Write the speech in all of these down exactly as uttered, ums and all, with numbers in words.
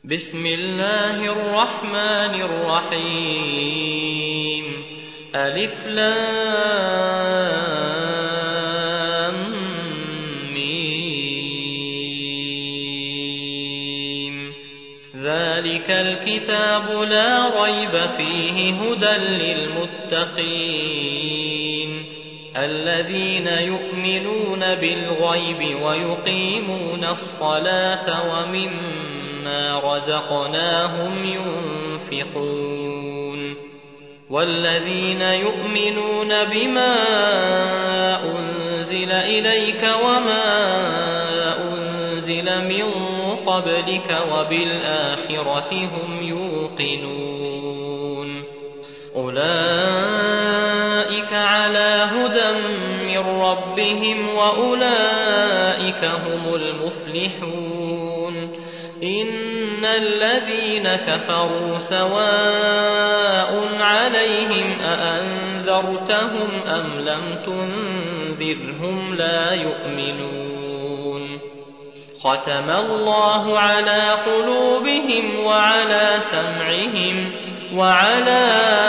بسم الله الرحمن الرحيم ألف لام ميم ذلك الكتاب لا ريب فيه هدى للمتقين الذين يؤمنون بالغيب ويقيمون الصلاة ومما ما رزقناهم ينفقون والذين يؤمنون بما أنزل إليك وما أنزل من قبلك وبالآخرة هم يوقنون أولئك على هدى من ربهم وأولئك هم المفلحون إن الذين كفروا سواء عليهم أأنذرتهم أم لم تنذرهم لا يؤمنون ختم الله على قلوبهم وعلى سمعهم وعلى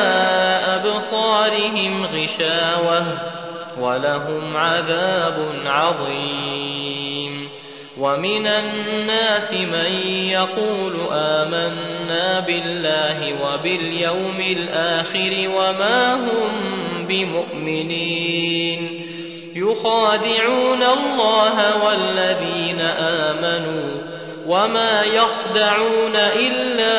أبصارهم غشاوة ولهم عذاب عظيم ومن الناس من يقول آمنا بالله وباليوم الآخر وما هم بمؤمنين يخادعون الله والذين آمنوا وما يخدعون إلا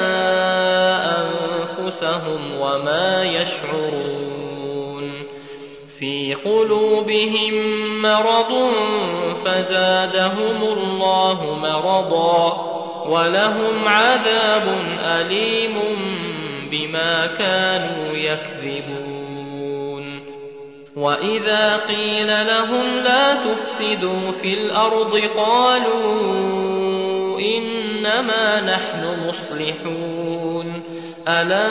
أنفسهم وما يشعرون في قلوبهم مرض فزادهم الله مرضا ولهم عذاب أليم بما كانوا يكذبون وإذا قيل لهم لا تفسدوا في الأرض قالوا إنما نحن مصلحون ألا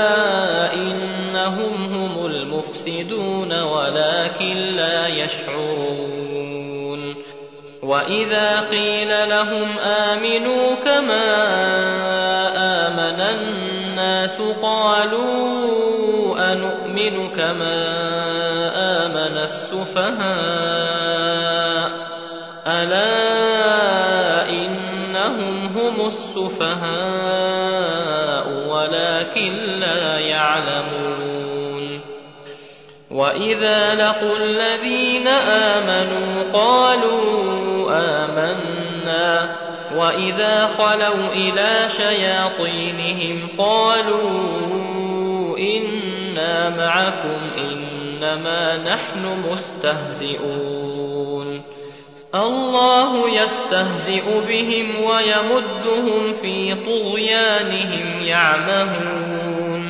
إنهم هم المفسدون ولكن لا يشعرون وإذا قيل لهم آمنوا كما آمن الناس قالوا أنؤمن كما آمن السفهاء ألا إنهم هم السفهاء ولكن لا يعلمون وإذا لقوا الذين آمنوا قالوا آمنا وإذا خلوا إلى شياطينهم قالوا إنا معكم إنما نحن مستهزئون الله يستهزئ بهم ويمدهم في طغيانهم يعمهون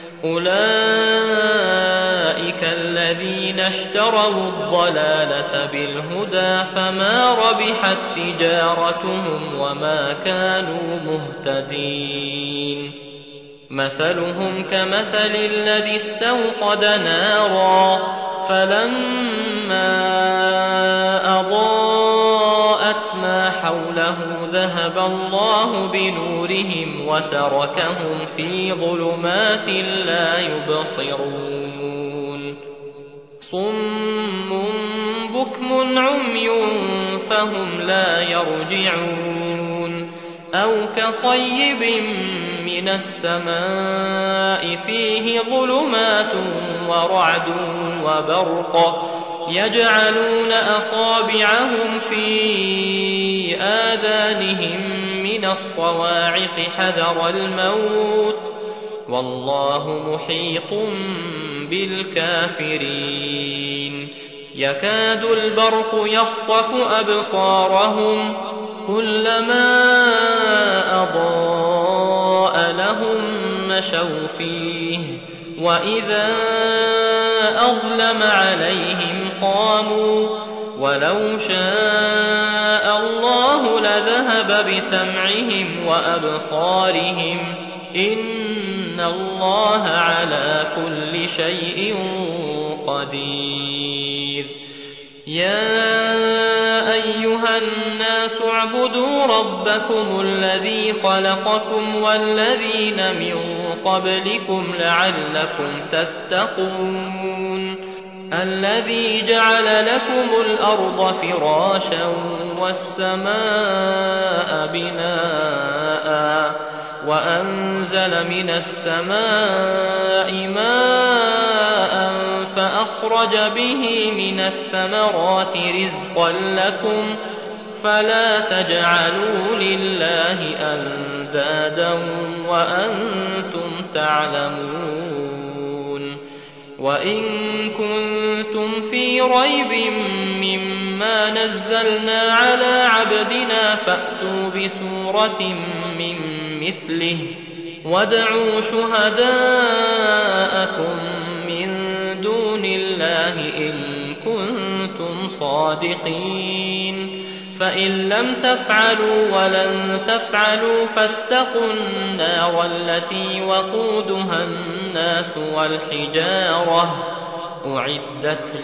أولئك الذين اشتروا الضلالة بالهدى فما ربحت تجارتهم وما كانوا مهتدين مثلهم كمثل الذي استوقد نارا فلما أضاءت ما حوله ذهب الله بنورهم وتركهم في ظلمات لا يبصرون صم بكم عمي فهم لا يرجعون أو كصيب من السماء فيه ظلمات ورعد وبرق يجعلون أصابعهم في آذانهم من الصواعق حذر الموت والله محيط بالكافرين يكاد البرق يخطف أبصارهم كلما أضاء لهم مشوا فيه وإذا أظلم عليهم قاموا ولو شاء الله لذهب بسمعهم وأبصارهم إن الله على كل شيء قدير يا أيها الناس اعبدوا ربكم الذي خلقكم والذين من قبلكم لعلكم تتقون الذي جعل لكم الأرض فراشا والسماء بناء وأنزل من السماء ماء فأخرج به من الثمرات رزقا لكم فلا تجعلوا لله أندادا وأنتم تعلمون وإن كنتم في ريب مما نزلنا على عبدنا فأتوا بسورة من مثله وادعوا شهداءكم من دون الله إن كنتم صادقين فإن لم تفعلوا ولن تفعلوا فاتقوا النار التي وقودها الناس والحجارة أعدت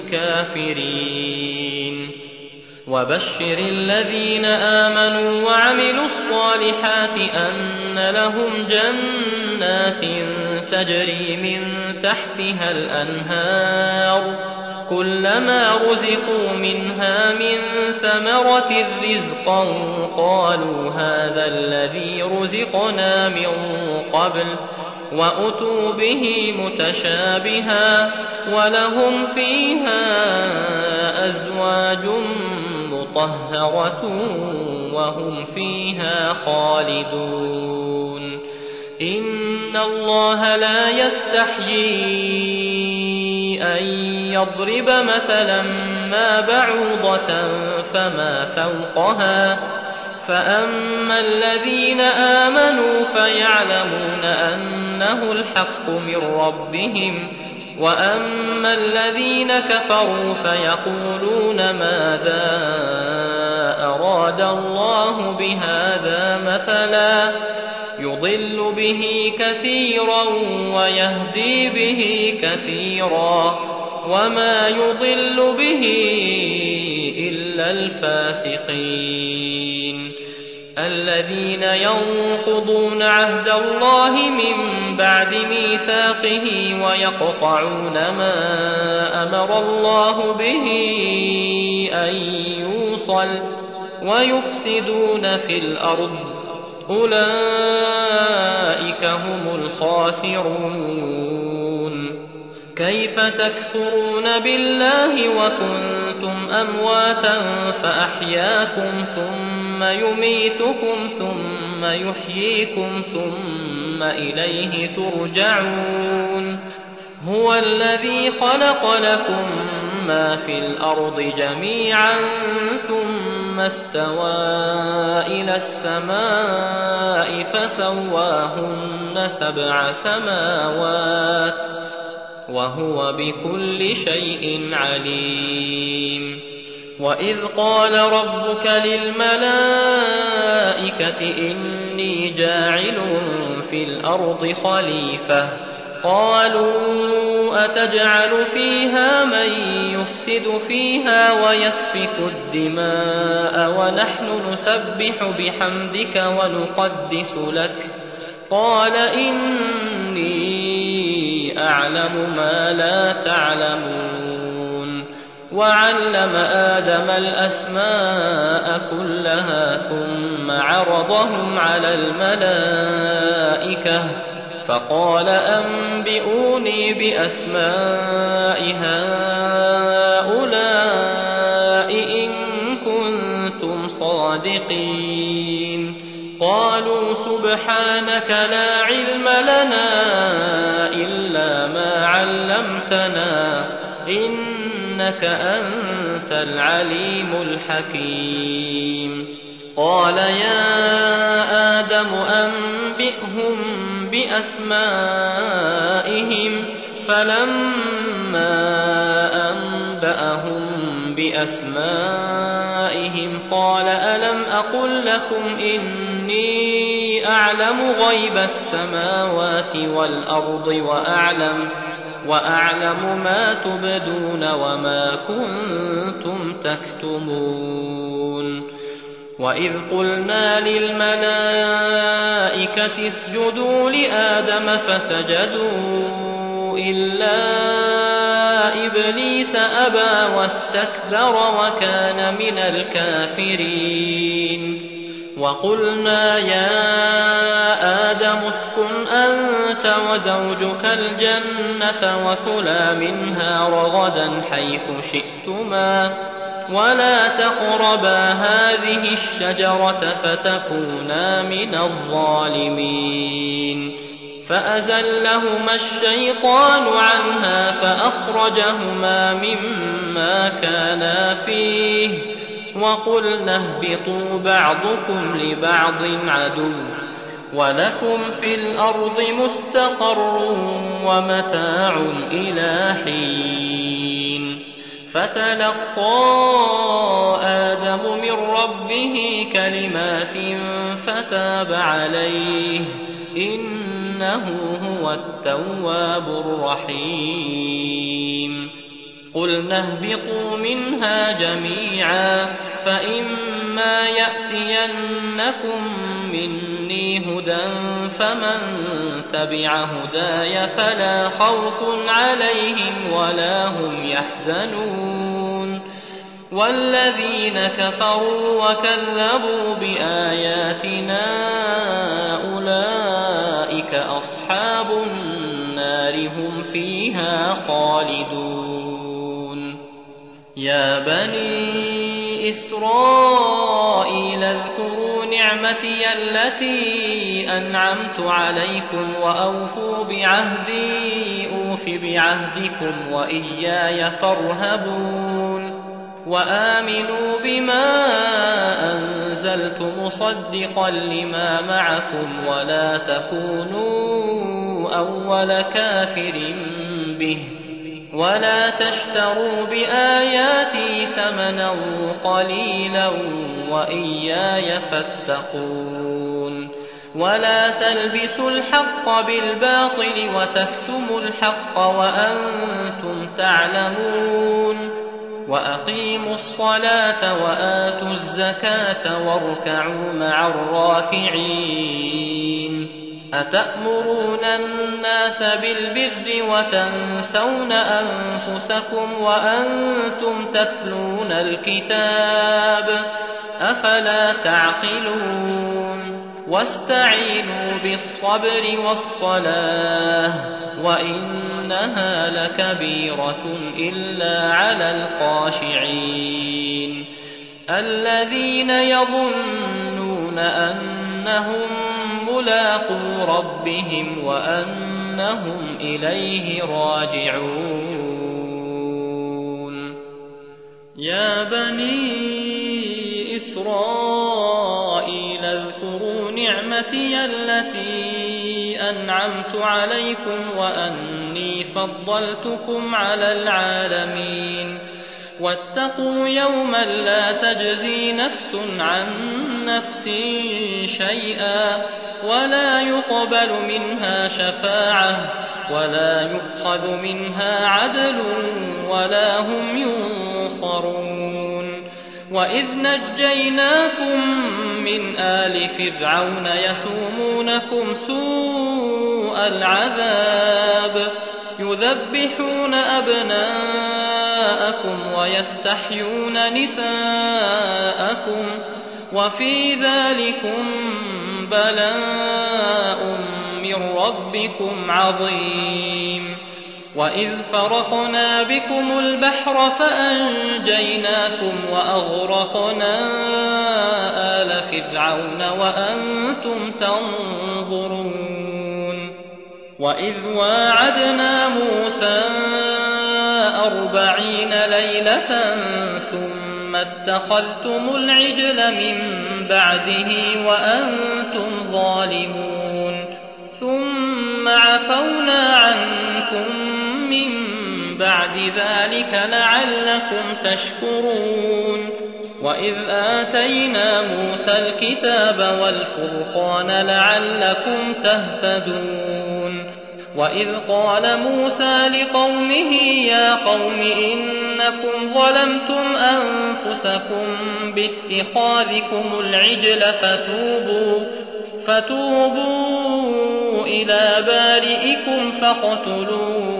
للكافرين وبشر الذين آمنوا وعملوا الصالحات أن لهم جنات تجري من تحتها الأنهار كلما رزقوا منها من ثمرة رزقا قالوا هذا الذي رزقنا من قبل وأتوا به متشابها ولهم فيها أزواج مطهرة وهم فيها خالدون إن الله لا يستحيي أن يضرب مثلا ما بعوضة فما فوقها فأما الذين آمنوا فيعلمون أنه الحق من ربهم وأما الذين كفروا فيقولون ماذا أراد الله بهذا مثلا يضل به كثيرا ويهدي به كثيرا وما يضل به إلا الفاسقين الذين ينقضون عهد الله من بعد ميثاقه ويقطعون ما أمر الله به أن يوصل ويفسدون في الأرض أولئك هم الخاسرون كيف تكفرون بالله وكنتم أمواتا فأحياكم ثم يميتكم ثم يحييكم ثم إليه ترجعون هو الذي خلق لكم ما في الأرض جميعا ثم استوى إلى السماء فسواهن سبع سماوات وهو بكل شيء عليم وإذ قال ربك للملائكة إني جاعل في الأرض خليفة قالوا أتجعل فيها من يفسد فيها ويسفك الدماء ونحن نسبح بحمدك ونقدس لك قال إني أعلم ما لا تعلمون وعلم آدم الأسماء كلها ثم عرضهم على الملائكة فقال أنبئوني بأسماء هؤلاء إن كنتم صادقين قالوا سبحانك لا علم لنا إلا ما علمتنا إنك أنت العليم الحكيم قال يا آدم أنبئهم بأسمائهم فلما أنبأهم بأسمائهم قال ألم أقل لكم إني أعلم غيب السماوات والأرض وأعلم وأعلم ما تبدون وما كنتم تكتمون وإذ قلنا للملائكة اسجدوا لآدم فسجدوا إلا إبليس أبى واستكبر وكان من الكافرين وقلنا يا آدم اسكن أنت وزوجك الجنة وكلا منها رغدا حيث شئتما ولا تقربا هذه الشجرة فتكونا من الظالمين فأزلهما الشيطان عنها فأخرجهما مما كانا فيه وقلنا اهبطوا بعضكم لبعض عدو ولكم في الأرض مستقر ومتاع إلى حين فتلقى آدم من ربه كلمات فتاب عليه إنه هو التواب الرحيم قلنا اهبطوا منها جميعا فإما يأتينكم مني هدى فمن تبع هداي فلا خوف عليهم ولا هم يحزنون والذين كفروا وكذبوا بآياتنا أولئك أصحاب النار هم فيها خالدون يا بني إسرائيل اذكروا نعمتي التي أنعمت عليكم وأوفوا بعهدي أوف بعهدكم وإياي فارهبون وآمنوا بما أنزلت مصدقا لما معكم ولا تكونوا أول كافر به ولا تشتروا بآياتي ثمنا قليلا وإياي فاتقون ولا تلبسوا الحق بالباطل وتكتموا الحق وأنتم تعلمون وأقيموا الصلاة وآتوا الزكاة واركعوا مع الراكعين أتأمرون الناس بالبر وتنسون أنفسكم وأنتم تتلون الكتاب أفلا تعقلون واستعينوا بالصبر والصلاة وإنها لكبيرة إلا على الخاشعين الذين يظنون أنهم ملاقو ربهم وأنهم إليه راجعون يا بني إسرائيل اذكروا نعمتي التي أنعمت عليكم وأني فضلتكم على العالمين واتقوا يوما لا تجزي نفس عن نفس شيئا ولا يقبل منها شفاعة ولا يؤخذ منها عدل ولا هم ينصرون وإذ نجيناكم من آل فرعون يسومونكم سوء العذاب يذبحون أبناءكم ويستحيون نساءكم وفي ذلكم بلاء من ربكم عظيم وإذ فرقنا بكم البحر فأنجيناكم وأغرقنا آل فرعون وأنتم تنظرون وإذ واعدنا موسى أربعين ليلة ثم اتخذتم العجل من بعده وأنتم ظالمون ثم عفونا عنكم من بعد ذلك لعلكم تشكرون وإذ آتينا موسى الكتاب والفرقان لعلكم تهتدون وإذ قال موسى لقومه يا قوم إنكم ظلمتم أنفسكم باتخاذكم العجل فتوبوا, فتوبوا إلى بارئكم فاقتلوا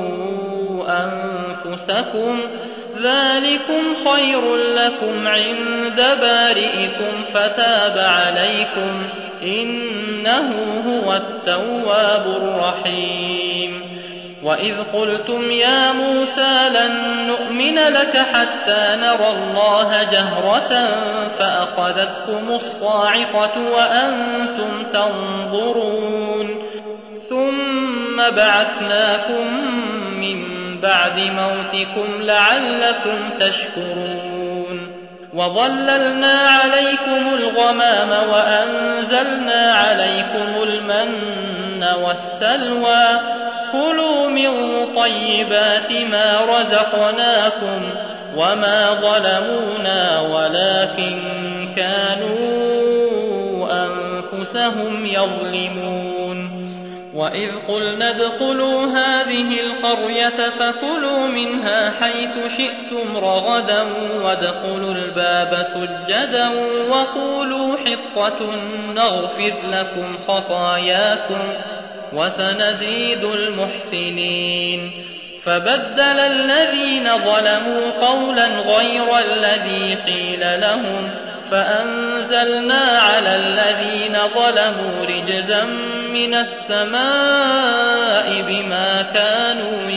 أنفسكم ذلكم خير لكم عند بارئكم فتاب عليكم إنه هو التواب الرحيم. وإذ قلتم يا موسى لن نؤمن لك حتى نرى الله جهرة فأخذتكم الصاعقة وأنتم تنظرون ثم بعثناكم من بعد موتكم لعلكم تشكرون وظللنا عليكم الغمام وأنزلنا عليكم المن والسلوى كلوا من طيبات ما رزقناكم وما ظلمونا ولكن كانوا أنفسهم يظلمون. وإذ قلنا ادخلوا هذه القرية فكلوا منها حيث شئتم رغدا وادخلوا الباب سجدا وقولوا حطة نغفر لكم خطاياكم وسنزيد المحسنين. فبدل الذين ظلموا قولا غير الذي قيل لهم فأنزلنا على الذين ظلموا رجزا من السماء بما كانوا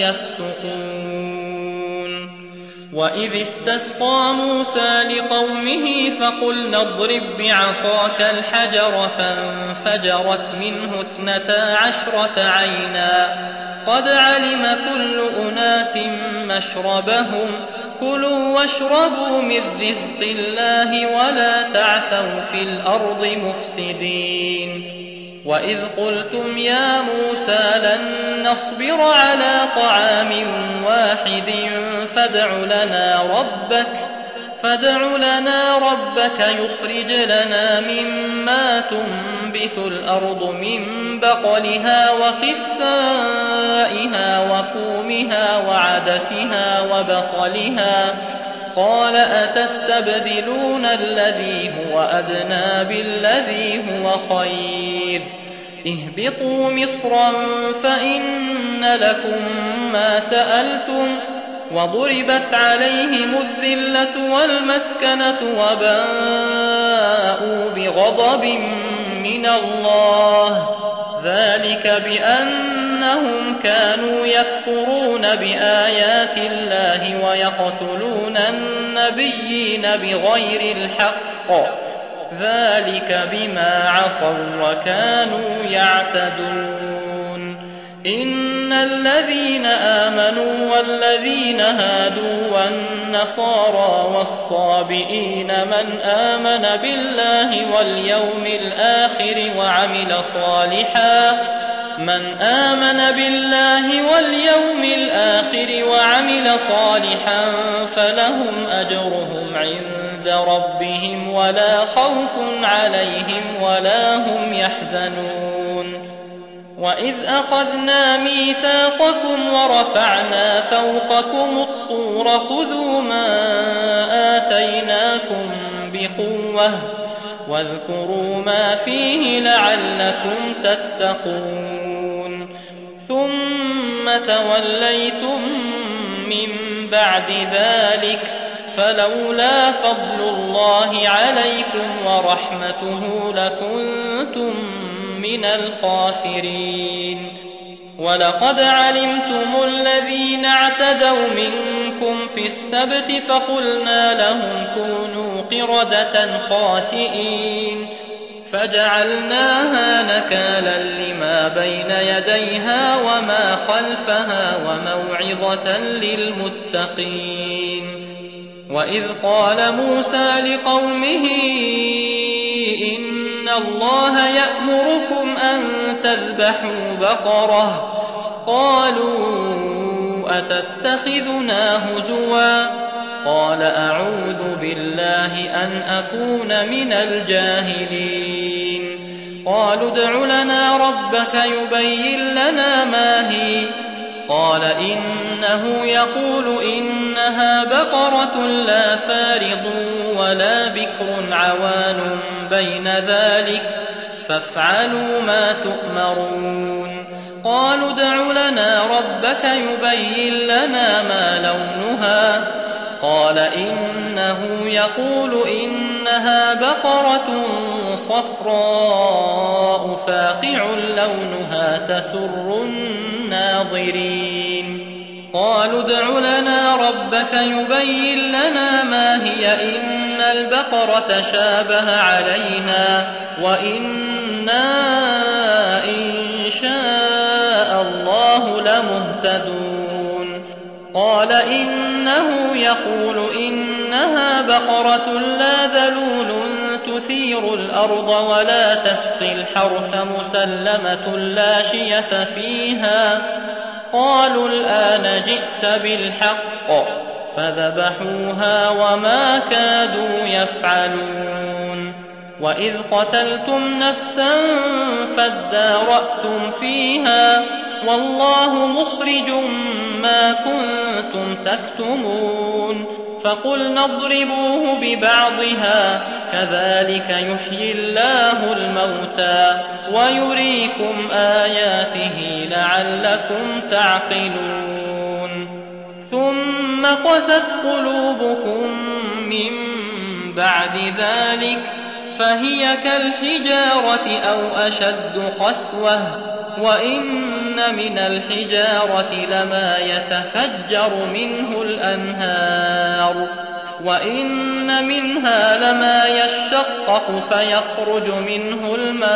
يفسقون. وإذ استسقى موسى لقومه فقلنا اضرب بعصاك الحجر فانفجرت منه اثنتا عشرة عينا قد علم كل أناس مشربهم كلوا واشربوا من رزق الله ولا تعثوا في الأرض مفسدين. وإذ قلتم يا موسى لن نصبر على طعام واحد فادع لنا ربك فادع لنا ربك يخرج لنا مما تنبت الأرض من بقلها وقثائها وفومها وعدسها وبصلها قال أتستبدلون الذي هو أدنى بالذي هو خير اهبطوا مصرا فإن لكم ما سألتم وضربت عليهم الذلة والمسكنة وباءوا بغضب من الله ذلك بأنهم كانوا يكفرون بآيات الله ويقتلون النبيين بغير الحق ذلك بما عصوا وكانوا يعتدون. إن الذين آمنوا والذين هادوا والنصارى والصابئين من آمن بالله واليوم الآخر وعمل صالحا من آمن بالله واليوم الآخر وعمل صالحا فلهم أجرهم عند ربهم ولا خوف عليهم ولا هم يحزنون. وإذ أخذنا ميثاقكم ورفعنا فوقكم الطور خذوا ما آتيناكم بقوة واذكروا ما فيه لعلكم تتقون ثم توليتم من بعد ذلك فلولا فضل الله عليكم ورحمته لكنتم من الخاسرين. ولقد علمتم الذين اعتدوا منكم في السبت فقلنا لهم كونوا قردة خاسئين فجعلناها نكالا لما بين يديها وما خلفها وموعظة للمتقين. وإذ قال موسى لقومه إن الله يأمركم أن تذبحوا بقرة قالوا أتتخذنا هزوا قال أعوذ بالله أن أكون من الجاهلين قالوا ادع لنا ربك يبين لنا ما هي قال إنه يقول إنها بقرة لا فارض ولا بكر عوان بين ذلك فافعلوا ما تؤمرون قالوا ادع لنا ربك يبين لنا ما لونها قال إنه يقول إنها بقرة صفراء فاقع لونها تسر الناظرين قالوا ادع لنا ربك يبين لنا ما هي إن البقرة شابه علينا وإنا إن شاء الله لمهتدون قال إنه يقول إنها بقرة لا ذلول تثير الأرض ولا تسقي الحرث مسلمة لا شية فيها قالوا الآن جئت بالحق فذبحوها وما كادوا يفعلون وإذ قتلتم نفسا فادارأتم فيها والله مخرج ما كنتم تكتمون فقلنا اضربوه ببعضها كذلك يحيي الله الموتى ويريكم آياته لعلكم تعقلون ثم قست قلوبكم من بعد ذلك فهي كالحجارة أو أشد قسوة وإن من الحجارة لما يتفجر منه الأنهار وإن منها لما يشقق فيخرج منه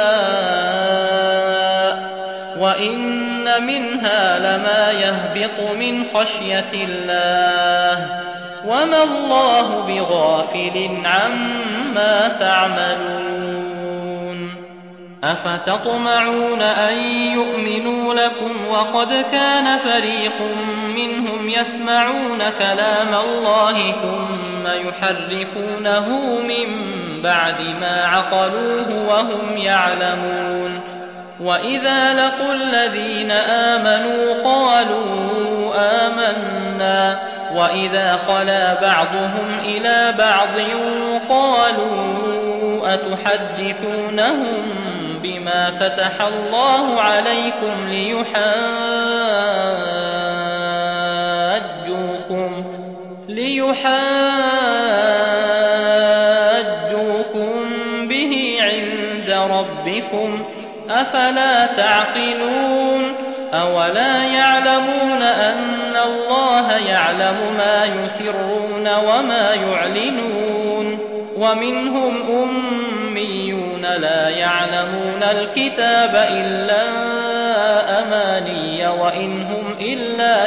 الماء وإن منها لما يهبط من خشية الله وما الله بغافل عما تعملون أفتطمعون أن يؤمنوا لكم وقد كان فريق منهم يسمعون كلام الله ثم يحرفونه من بعد ما عقلوه وهم يعلمون وإذا لقوا الذين آمنوا قالوا آمنا وإذا خلا بعضهم إلى بعض قالوا أتحدثونهم بما فتح الله عليكم ليحاجوكم ليحاجوكم به عند ربكم أفلا تعقلون أولا يعلمون أن الله يعلم ما يسرون وما يعلنون ومنهم أميون لا يعلمون الكتاب إلا أماني وإن هم إلا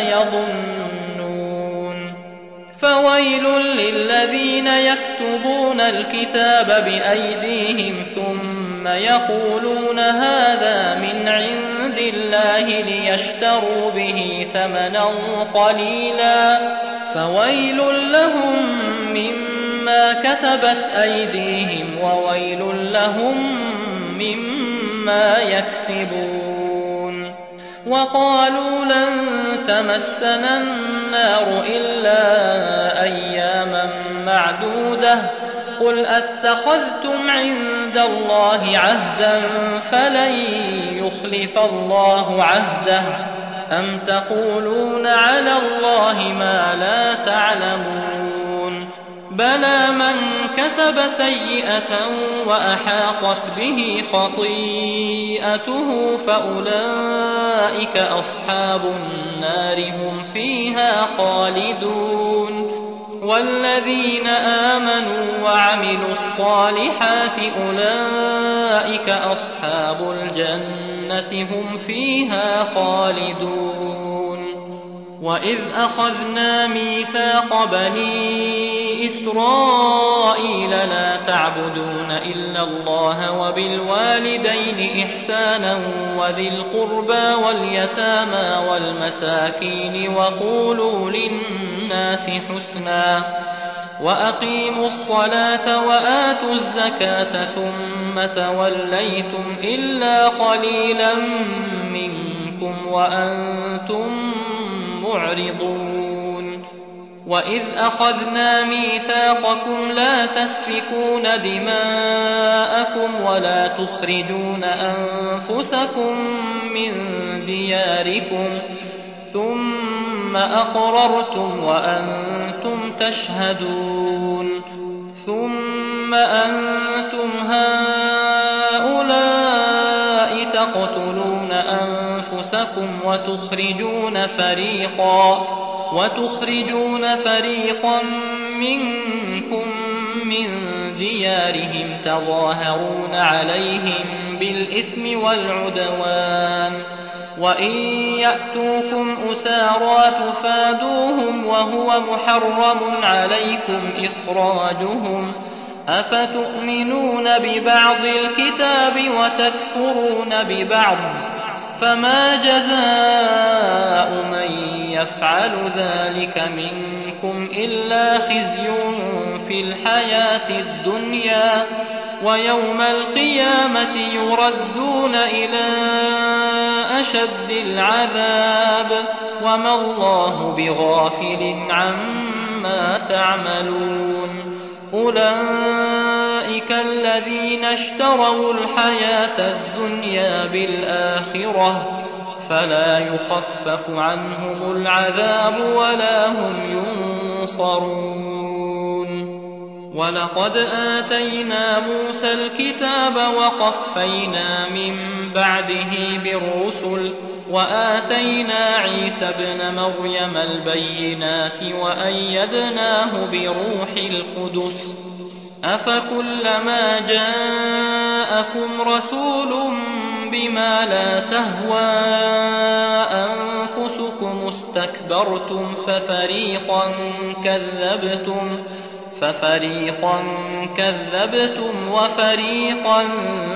يظنون فويل للذين يكتبون الكتاب بأيديهم ثم يقولون هذا من عند الله ليشتروا به ثمنا قليلا فويل لهم مما كتبت أيديهم وويل لهم مما يكسبون وقالوا لن تمسنا النار إلا أياما معدودة قل أتخذتم عند الله عهدا فلن يخلف الله عهده أم تقولون على الله ما لا تعلمون بلى من كسب سيئة وأحاطت به خطيئته فأولئك أصحاب النار هم فيها خالدون والذين آمنوا وعملوا الصالحات أولئك أصحاب الجنة هم فيها خالدون وإذ أخذنا ميثاق بني إسرائيل لا تعبدون إلا الله وبالوالدين إحسانا وذي القربى واليتامى والمساكين وقولوا للناس حسنا وأقيموا الصلاة وآتوا الزكاة ثم توليتم إلا قليلا منكم وأنتم معرضون وإذ أخذنا ميثاقكم لا تسفكون دماءكم ولا تخرجون أنفسكم من دياركم ثم أقررتم وأنتم تشهدون ثم أنتم هؤلاء تقتلون أنفسكم وتخرجون فريقا وتخرجون فريقا منكم من ديارهم تظاهرون عليهم بالإثم والعدوان وإن يأتوكم أسارى تفادوهم وهو محرم عليكم إخراجهم أفتؤمنون ببعض الكتاب وتكفرون ببعض فما جزاء من يفعل ذلك منكم إلا خزي في الحياة الدنيا ويوم القيامة يردون إلى أشد العذاب وما الله بغافل عما تعملون أولئك الذين اشتروا الحياة الدنيا بالآخرة فلا يخفف عنهم العذاب ولا هم ينصرون ولقد آتينا موسى الكتاب وقفينا من بعده بالرسل وآتينا عيسى ابن مريم البينات وأيدناه بروح القدس أفكلما جاءكم رسول بما لا تهوى أنفسكم استكبرتم ففريقا كذبتم ففريقا كذبتم وفريقا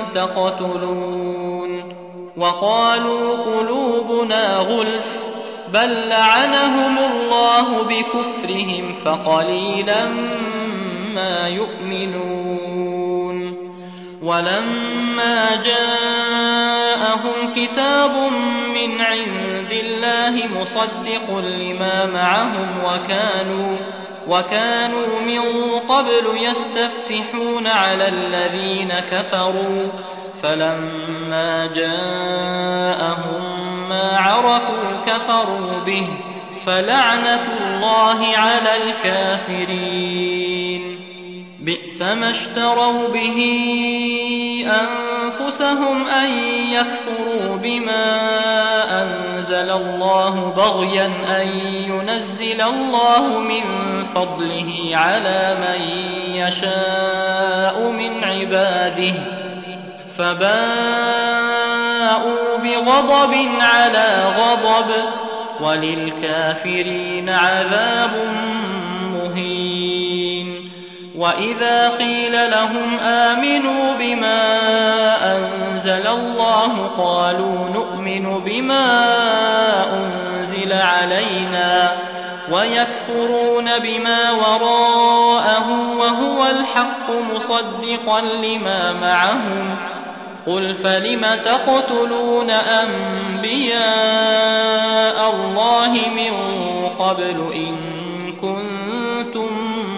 تقتلون وقالوا قلوبنا غلف بل لعنهم الله بكفرهم فقليلا ما يؤمنون ولما جاءهم كتاب من عند الله مصدق لما معهم وكانوا وكانوا من قبل يستفتحون على الذين كفروا فلما جاءهم ما عرفوا كفروا به فلعنة الله على الكافرين بئس ما اشتروا به أنفسهم أن يكفروا بما أنزل الله بغيا أن ينزل الله من فضله على من يشاء من عباده فباءوا بغضب على غضب وللكافرين عذاب مهين وإذا قيل لهم آمنوا بما أنزل الله قالوا نؤمن بما أنزل علينا ويكفرون بما وراءه وهو الحق مصدقا لما معهم قل فلم تقتلون أنبياء الله من قبل إن كنتم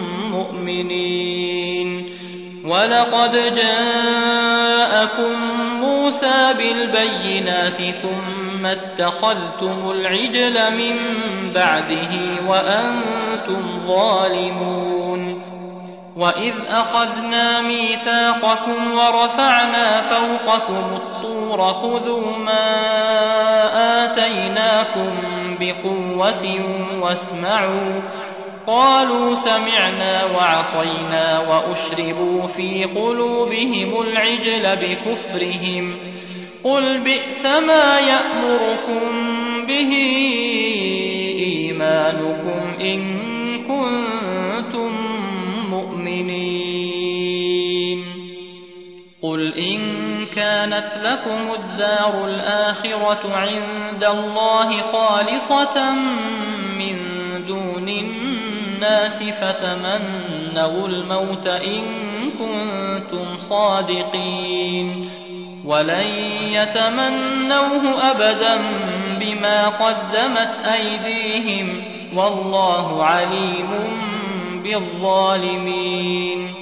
مؤمنين ولقد جاءكم موسى بالبينات ثم اتخذتم العجل من بعده وأنتم ظالمون وإذ أخذنا ميثاقكم ورفعنا فوقكم الطور خذوا ما آتيناكم بقوة واسمعوا قالوا سمعنا وعصينا وأشربوا في قلوبهم العجل بكفرهم قل بئس ما يأمركم به إيمانكم إن كنتم مؤمنين قل إن كانت لكم الدار الآخرة عند الله خالصة من دون الناس الناس فتمنوا الموت إن كنتم صادقين ولن يتمنوه أبدا بما قدمت أيديهم والله عليم بالظالمين.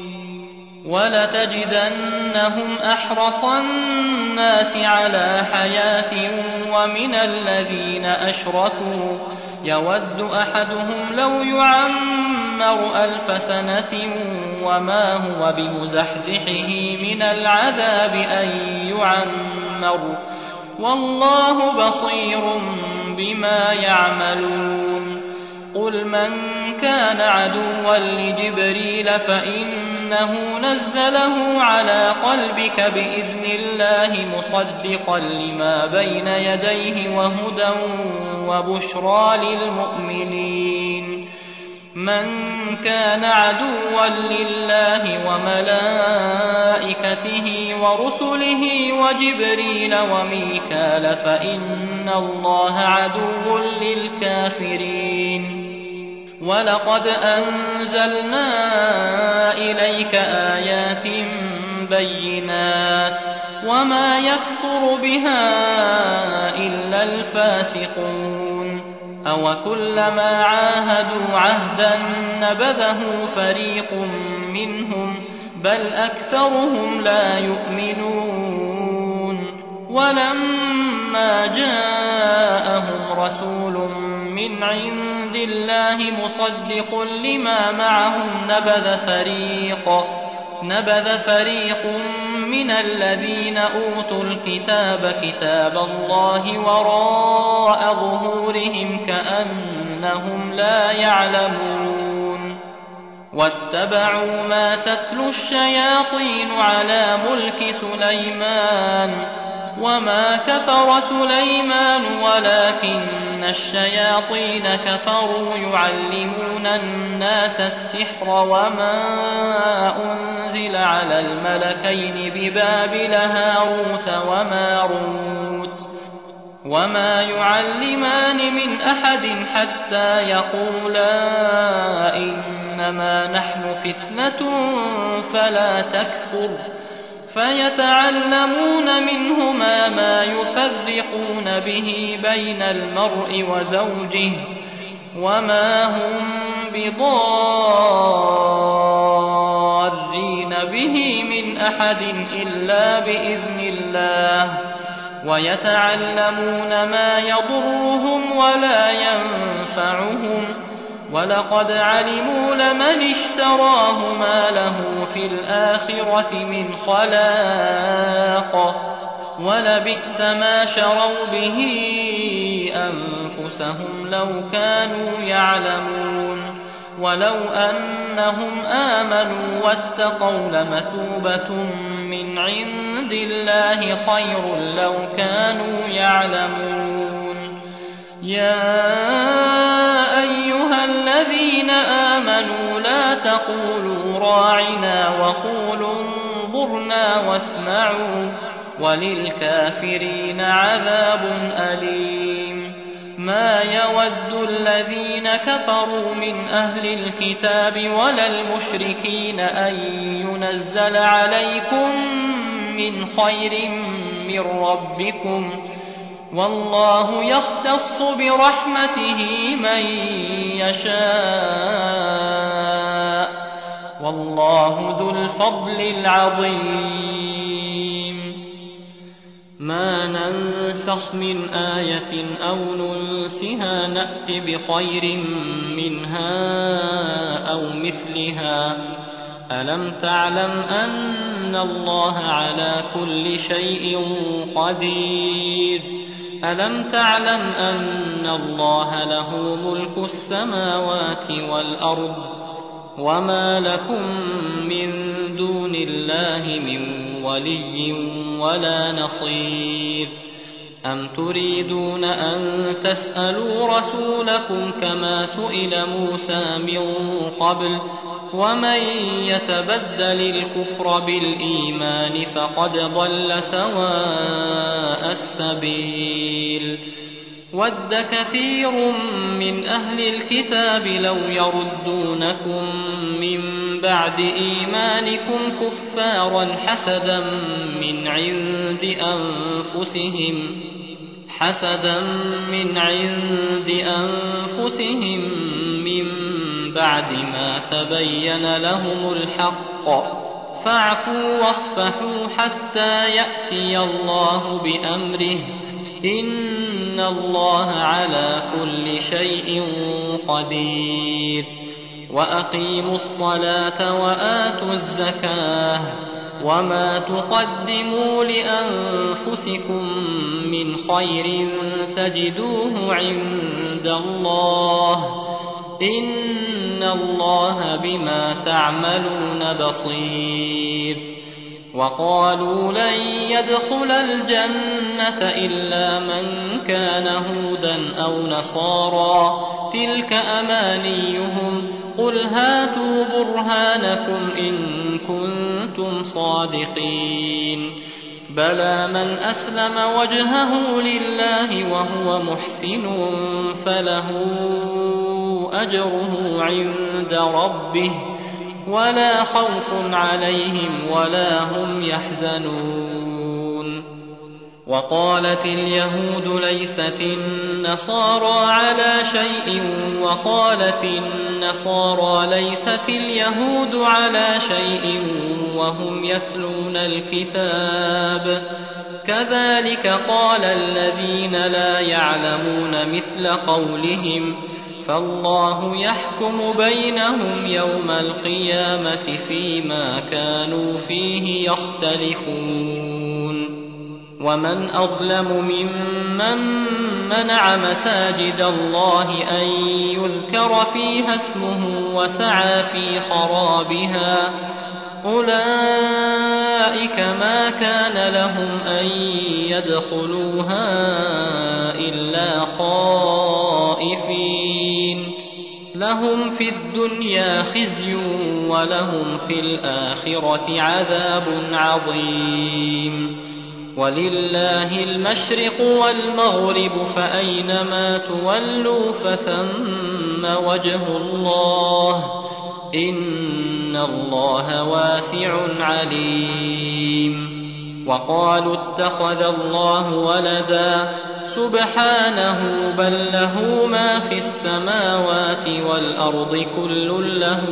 ولتجدنهم أحرص الناس على حياة ومن الذين أشركوا يود أحدهم لو يعمر ألف سنة وما هو بمزحزحه من العذاب أن يعمر والله بصير بما يعملون. قل من كان عدوا لجبريل فإنه نزله على قلبك بإذن الله مصدقا لما بين يديه وهدى وبشرى للمؤمنين. من كان عدوا لله وملائكته ورسله وجبريل وميكال فإن الله عدو للكافرين. ولقد أنزلنا إليك آيات بينات وما يكفر بها إلا الفاسقون. أوكلما عاهدوا عهدا نبذه فريق منهم بل أكثرهم لا يؤمنون. ولما جاءهم رسول من عند الله مصدق لما معهم نبذ فريق نبذ فريق من الذين أوتوا الكتاب كتاب الله وراء ظهورهم كأنهم لا يعلمون. واتبعوا ما تتلو الشياطين على ملك سليمان وما كفر سليمان ولكن الشياطين كفروا يعلمون الناس السحر وما أنزل على الملكين ببابل هاروت وماروت وما يعلمان من أحد حتى يقولا إنما نحن فتنة فلا تكفر فيتعلمون منهما ما يفرقون به بين المرء وزوجه وما هم بضارين به من أحد إلا بإذن الله ويتعلمون ما يضرهم ولا ينفعهم ولقد علموا لمن اشتراه ما له في الآخرة من خلاق ولبئس ما شروا به أنفسهم لو كانوا يعلمون. ولو أنهم آمنوا واتقوا لمثوبة من عند الله خير لو كانوا يعلمون. يا أيها الذين آمنوا لا تقولوا راعنا وقولوا انظرنا واسمعوا وللكافرين عذاب أليم. ما يود الذين كفروا من أهل الكتاب ولا المشركين أن ينزل عليكم من خير من ربكم والله يختص برحمته من يشاء والله ذو الفضل العظيم. ما ننسخ من آية أو ننسها نأت بخير منها أو مثلها. ألم تعلم أن الله على كل شيء قدير. ألم تعلم أن الله له ملك السماوات والأرض وما لكم من دون الله من ولي ولا نصير. أم تريدون أن تسألوا رسولكم كما سئل موسى من قبل ومن يتبدل الكفر بالإيمان فقد ضل سواء السبيل. ود كثير من أهل الكتاب لو يردونكم من بعد إيمانكم كفارا حسدا من عند أنفسهم حسدا من عند أنفسهم من بعد ما تبين لهم الحق فاعفوا واصفحوا حتى يأتي الله بأمره إن الله على كل شيء قدير وأقيموا الصلاة وآتوا الزكاة وما تقدموا لأنفسكم من خير تجدوه عند الله إن الله بما تعملون بصير وقالوا لن يدخل الجنة إلا من كان هودا أو نصارى تلك أمانيهم قل هاتوا برهانكم إن كنتم صادقين بلى من أسلم وجهه لله وهو محسن فله أجره عند ربه ولا خوف عليهم ولا هم يحزنون وقالت اليهود ليست النصارى على شيء وقالت النصارى ليست اليهود على شيء وهم يتلون الكتاب كذلك قال الذين لا يعلمون مثل قولهم فالله يحكم بينهم يوم القيامة فيما كانوا فيه يختلفون ومن أظلم ممن منع مساجد الله أن يذكر فيها اسمه وسعى في خرابها أولئك ما كان لهم أن يدخلوها إلا خائفين لهم في الدنيا خزي ولهم في الآخرة عذاب عظيم ولله المشرق والمغرب فأينما تولوا فثم وجه الله إن الله واسع عليم وقالوا اتخذ الله ولدا سبحانه بل له ما في السماوات والأرض كل له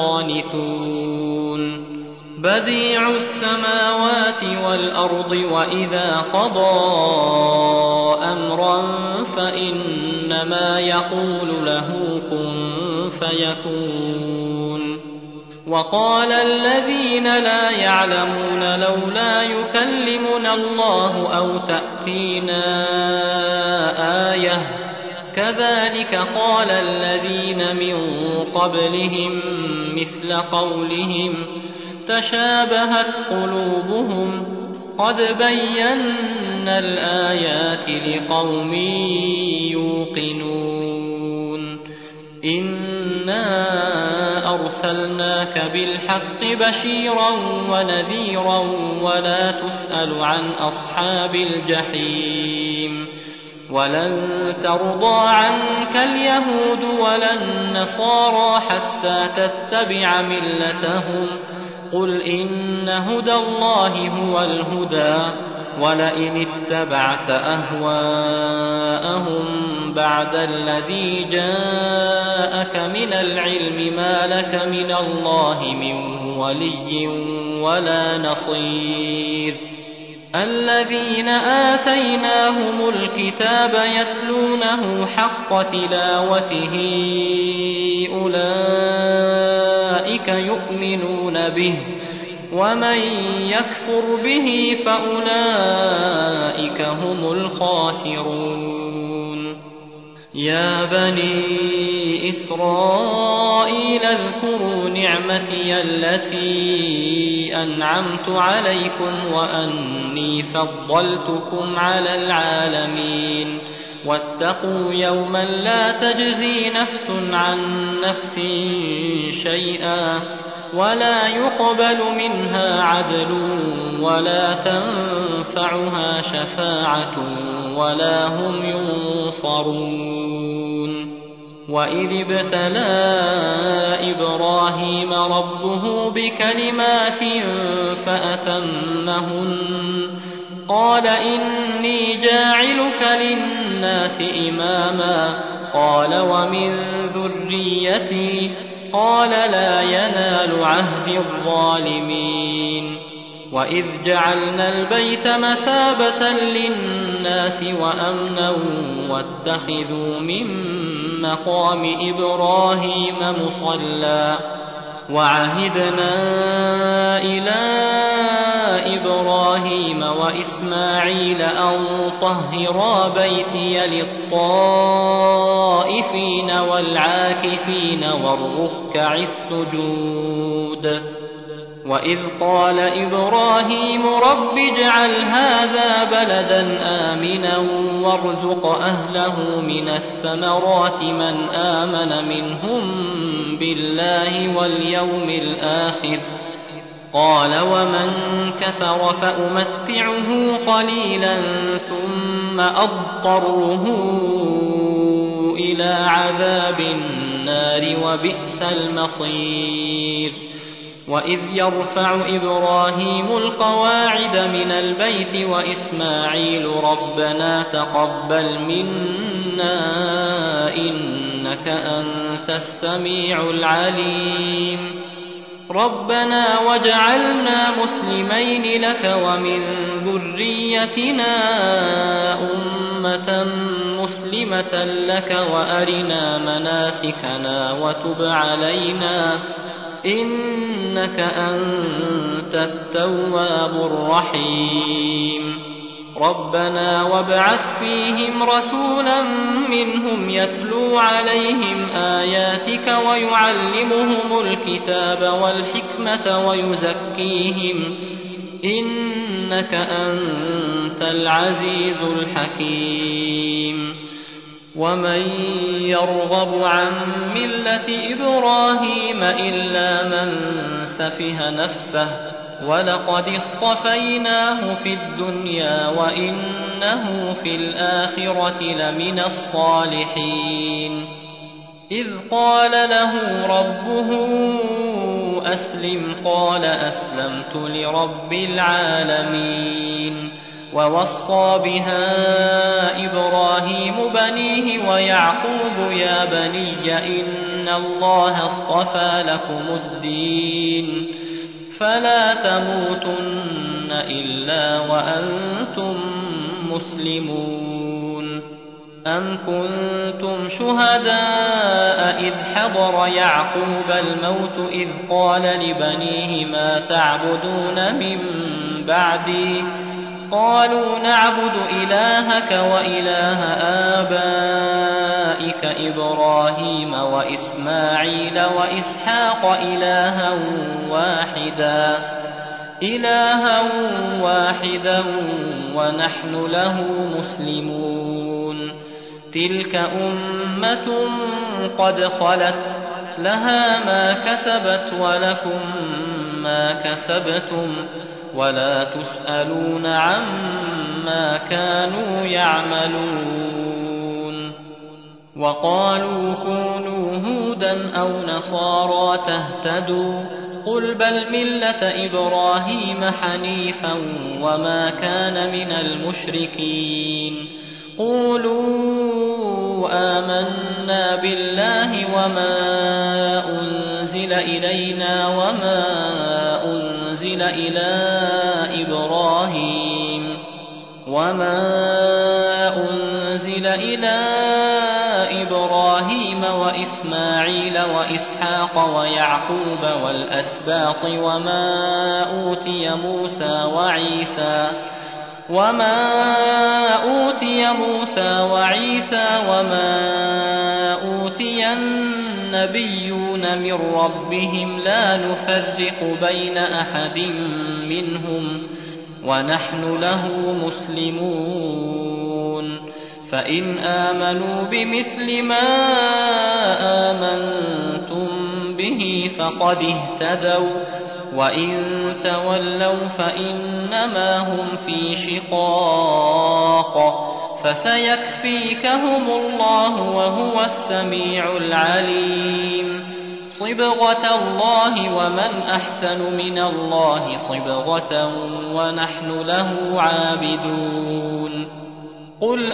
قانتون بديع السماوات والأرض وإذا قضى أمرا فإنما يقول له كن فيكون وقال الذين لا يعلمون لولا يكلمنا الله أو تأتينا آية كذلك قال الذين من قبلهم مثل قولهم تشابهت قلوبهم قد بينا الآيات لقوم يوقنون إنا أرسلناك بالحق بشيرا ونذيرا ولا تسأل عن أصحاب الجحيم ولن ترضى عنك اليهود ولا النصارى حتى تتبع ملتهم قل إن هدى الله هو الهدى ولئن اتبعت أهواءهم بعد الذي جاءك من العلم ما لك من الله من ولي ولا نصير الذين آتيناهم الكتاب يتلونه حق تلاوته أولئك يؤمنون به ومن يكفر به فأولئك هم الخاسرون يا بني إسرائيل اذكروا نعمتي التي أنعمت عليكم وأني فضلتكم على العالمين واتقوا يوما لا تجزي نفس عن نفس شيئا ولا يقبل منها عدل ولا تنفعها شفاعة ولا هم ينصرون. وإذ ابتلى إبراهيم ربه بكلمات فأتمهن قال إني جاعلك للناس إماما قال ومن ذريتي قال لا ينال عهد الظالمين. وإذ جعلنا البيت مثابة للناس وأمنا واتخذوا من مقام إبراهيم مصلى وعهدنا إلى إبراهيم وإسماعيل أن طهرا بيتي للطائفين والعاكفين والركع السجود. وإذ قال إبراهيم رب اجعل هذا بلدا آمنا وارزق أهله من الثمرات من آمن منهم بالله واليوم الآخر قال ومن كفر فأمتعه قليلا ثم أضطره إلى عذاب النار وبئس المصير. وإذ يرفع إبراهيم القواعد من البيت وإسماعيل ربنا تقبل منا إنك أنت السميع العليم ربنا واجعلنا مسلمين لك ومن ذريتنا أمة مسلمة لك وأرنا مناسكنا وتب علينا إنك أنت التواب الرحيم. ربنا وابعث فيهم رسولا منهم يتلو عليهم آياتك ويعلمهم الكتاب والحكمة ويزكيهم إنك أنت العزيز الحكيم. ومن يرغب عن ملة إبراهيم إلا من سفه نفسه ولقد اصطفيناه في الدنيا وإنه في الآخرة لمن الصالحين. إذ قال له ربه أسلم قال أسلمت لرب العالمين. ووصى بها إبراهيم بنيه ويعقوب يا بني إن الله اصطفى لكم الدين فلا تموتن إلا وأنتم مسلمون. أم كنتم شهداء إذ حضر يعقوب الموت إذ قال لبنيه ما تعبدون من بعدي قالوا نعبد إلهك وإله آبائك إبراهيم وإسماعيل وإسحاق إلها واحدا إلها واحدا ونحن له مسلمون. تلك أمة قد خلت لها ما كسبت ولكم ما كسبتم ولا تسألون عما كانوا يعملون. وقالوا كونوا هودا أو نصارى تهتدوا قل بل ملة إبراهيم حنيفا وما كان من المشركين. قولوا آمنا بالله وما أنزل إلينا وما أنزل إلى إبراهيم وما أنزل إلى إبراهيم وإسماعيل وإسحاق ويعقوب والأسباط وما أوتي موسى وعيسى وما أوتي موسى وعيسى وما أوتي النبيون من ربهم لا نفرق بين أحد منهم ونحن له مسلمون. فإن آمنوا بمثل ما آمنتم به فقد اهتدوا وإن تولوا فإنما هم في شقاق فسيكفيكهم الله وهو السميع العليم صبغة الله ومن أحسن من الله صبغة ونحن له عابدون قل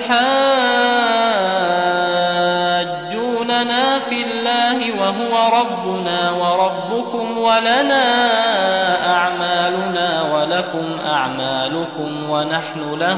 أتحاجوننا في الله وهو ربنا وربكم ولنا أعمالنا ولكم أعمالكم ونحن له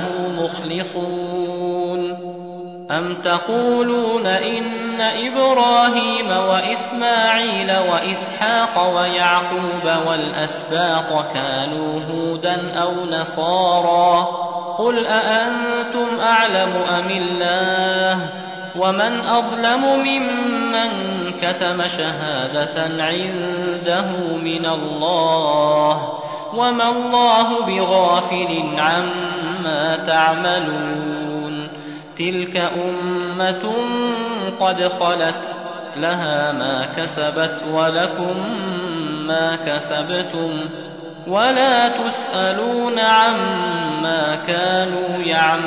مخلصون أم تقولون إن إبراهيم وإسماعيل وإسحاق ويعقوب والأسباط كانوا هودا أو نصارى قل أأنتم أعلم أم الله ومن أظلم ممن كتم شهادة عنده من الله وما الله بغافل عما تعملون تلك أمة قد خلت لها ما كسبت ولكم ما كسبتم ولا تسألون عما كانوا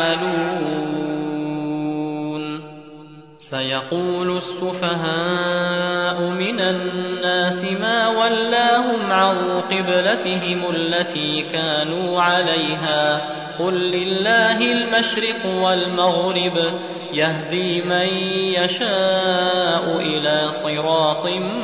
يعملون سيقول السفهاء من الناس ما ولاهم عن قبلتهم التي كانوا عليها قل لله المشرق والمغرب يهدي من يشاء إلى صراط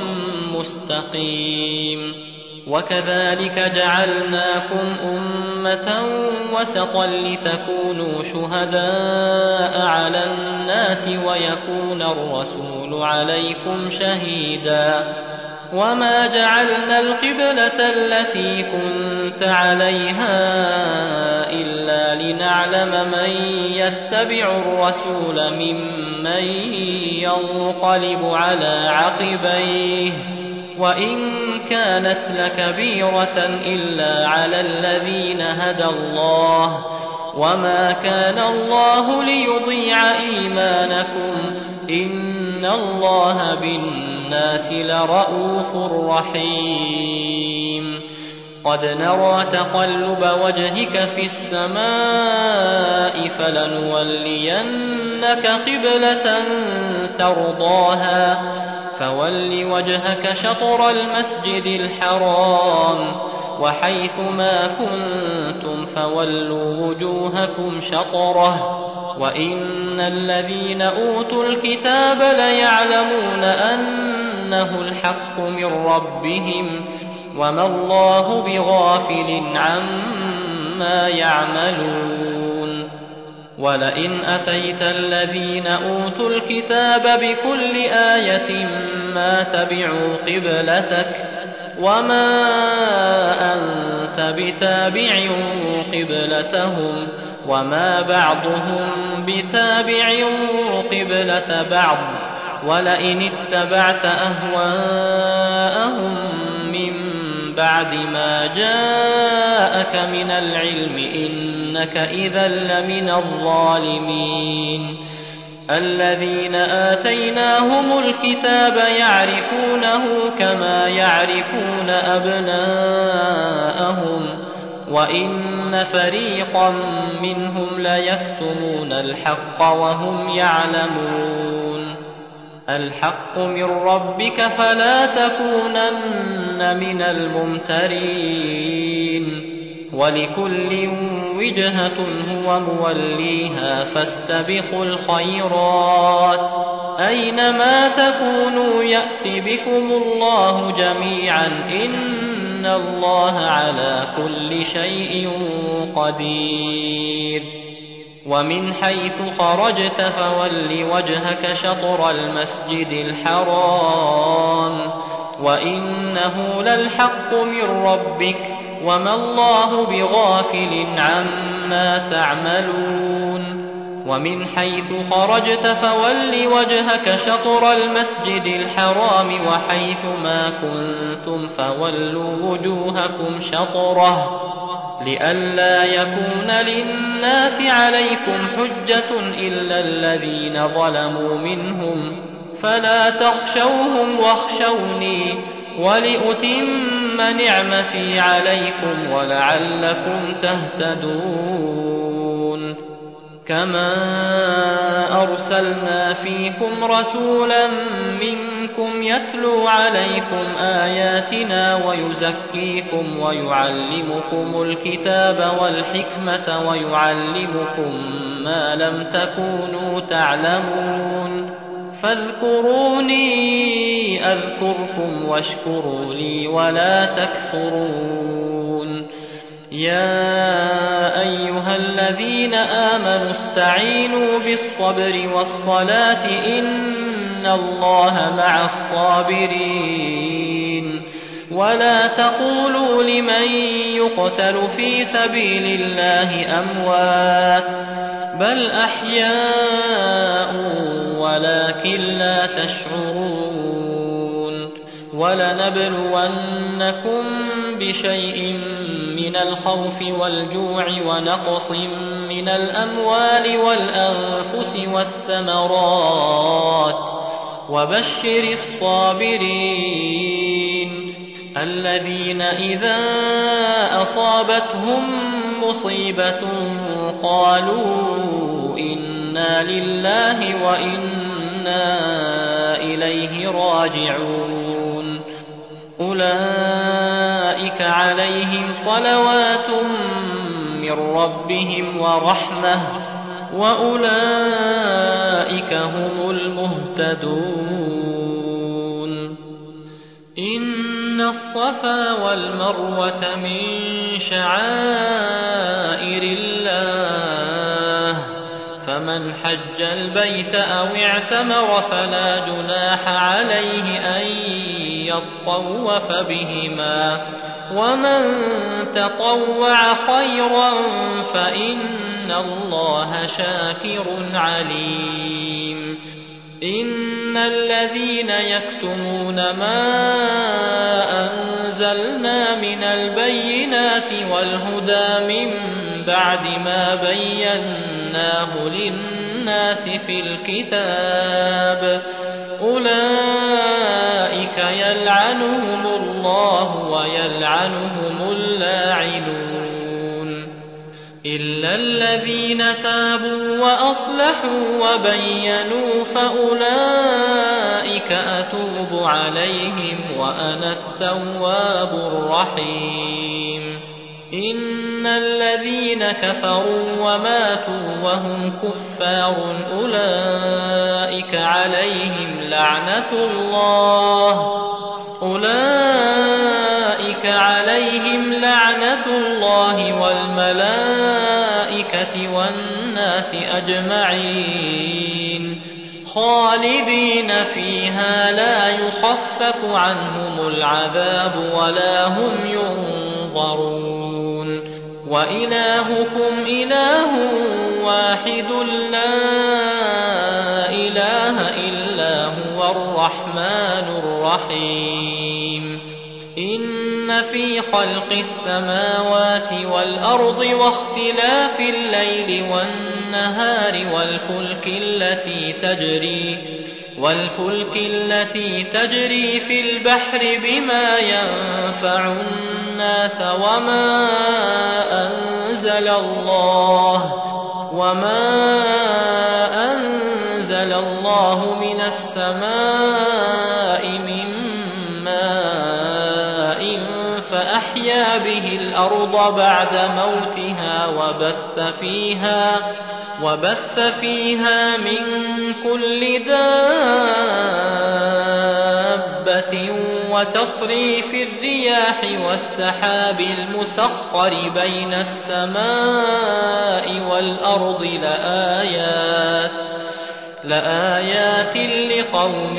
مستقيم وكذلك جعلناكم أمة وسطا لتكونوا شهداء على الناس ويكون الرسول عليكم شهيدا وما جعلنا القبلة التي كنت عليها إلا لنعلم من يتبع الرسول ممن ينقلب على عقبيه وإن كانت لكبيرة إلا على الذين هدى الله وما كان الله ليضيع إيمانكم إن الله بالناس لرءوف رحيم قد نرى تقلب وجهك في السماء فلنولينك قبلة ترضاها فول وجهك شطر المسجد الحرام وحيث ما كنتم فولوا وجوهكم شطره وإن الذين أوتوا الكتاب ليعلمون أنه الحق من ربهم وما الله بغافل عما يعملون ولئن أتيت الذين أوتوا الكتاب بكل آية ما تبعوا قبلتك وما أنت بتابع قبلتهم وما بعضهم بتابع قبلة بعض ولئن اتبعت أهواءهم من بعد ما جاءك من العلم إنك إذا لمن الظالمين الذين آتيناهم الكتاب يعرفونه كما يعرفون أبناءهم وإن فريقا منهم ليكتمون الحق وهم يعلمون الحق من ربك فلا تكونن من الممترين ولكل وجهة هو موليها فاستبقوا الخيرات أينما تكونوا يأت بكم الله جميعا إن الله على كل شيء قدير ومن حيث خرجت فول وجهك شطر المسجد الحرام وإنه للحق من ربك وما الله بغافل عما تعملون ومن حيث خرجت فول وجهك شطر المسجد الحرام وحيث ما كنتم فولوا وجوهكم شطره لئلا يكون للناس عليكم حجة إلا الذين ظلموا منهم فلا تخشوهم واخشوني ولأتم نعمتي عليكم ولعلكم تهتدون كما أرسلنا فيكم رسولا منكم يتلو عليكم آياتنا ويزكيكم ويعلمكم الكتاب والحكمة ويعلمكم ما لم تكونوا تعلمون فاذكروني أذكركم واشكروا لي ولا تكفرون يا أيها الذين آمنوا استعينوا بالصبر والصلاة إن الله مع الصابرين ولا تقولوا لمن يقتل في سبيل الله أموات بل أحياء ولكن لا تشعرون ولنبلونكم بشيء من الخوف والجوع ونقص من الأموال والأنفس والثمرات وبشر الصابرين الذين إذا أصابتهم مصيبة قالوا إنا لله وإنا إليه راجعون أولئك عليهم صلوات من ربهم ورحمة وأولئك هم المهتدون إن الصفا والمروة من شعائر الله فمن حج البيت أو اعتمر فلا جناح عليه أن يطوف بهما ومن تطوع خيرا فإن الله شاكر عليم إن الذين يكتمون ما أنزلنا من البينات والهدى من بعد ما بيناه للناس في الكتاب أولئك يلعنهم الله ويلعنهم اللاعنون إلا الذين تابوا وأصلحوا وبينوا فأولئك أتوب عليهم وأنا التواب الرحيم إن الذين كفروا وماتوا وهم كفار أولئك عليهم لعنة الله أولئك عليهم لعنة الله والملائكة والناس أجمعين خالدين فيها لا يخفف عنهم العذاب ولا هم ينظرون وإلهكم إله واحد لا إله إلا هو الرحمن الرحيم إن في خلق السماوات والأرض واختلاف الليل والنهار والفلك التي تجري والفلك التي تجري في البحر بما ينفع الناس وما أنزل الله وما أنزل الله من السماء من ماء فأحيا به الأرض بعد موتها وبث فيها وبث فيها من كل دابة وتصريف الرياح والسحاب المسخر بين السماء والأرض لآيات لآيات لقوم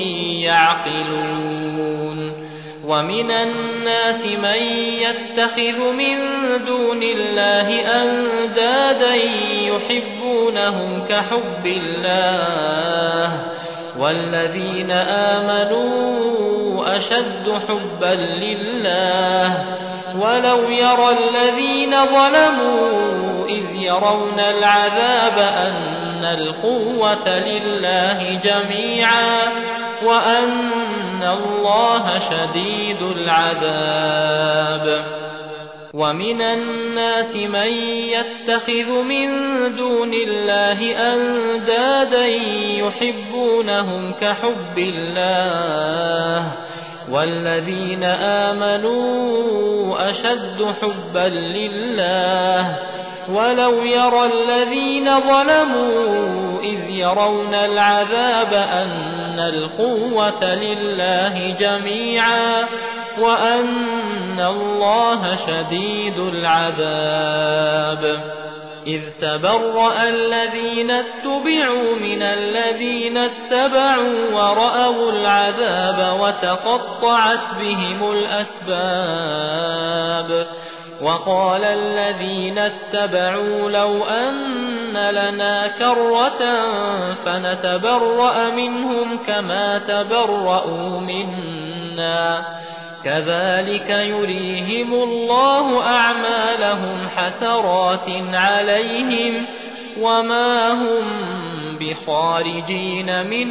يعقلون ومن الناس من يتخذ من دون الله أندادا يحبونهم كحب الله والذين آمنوا أشد حبا لله ولو يرى الذين ظلموا إذ يرون العذاب أن القوة لله جميعا وأن الله شديد العذاب. ومن الناس من يتخذ من دون الله أندادا يحبونهم كحب الله والذين آمنوا أشد حبا لله ولو يرى الذين ظلموا إذ يرون العذاب أن القوة لله جميعا وأن الله شديد العذاب. إذ تبرأ الذين اتبعوا من الذين اتبعوا ورأوا العذاب وتقطعت بهم الأسباب. وقال الذين اتبعوا لو أن لنا كرة فنتبرأ منهم كما تبرأوا منا كذلك يريهم الله أعمالهم حسرات عليهم وما هم بخارجين من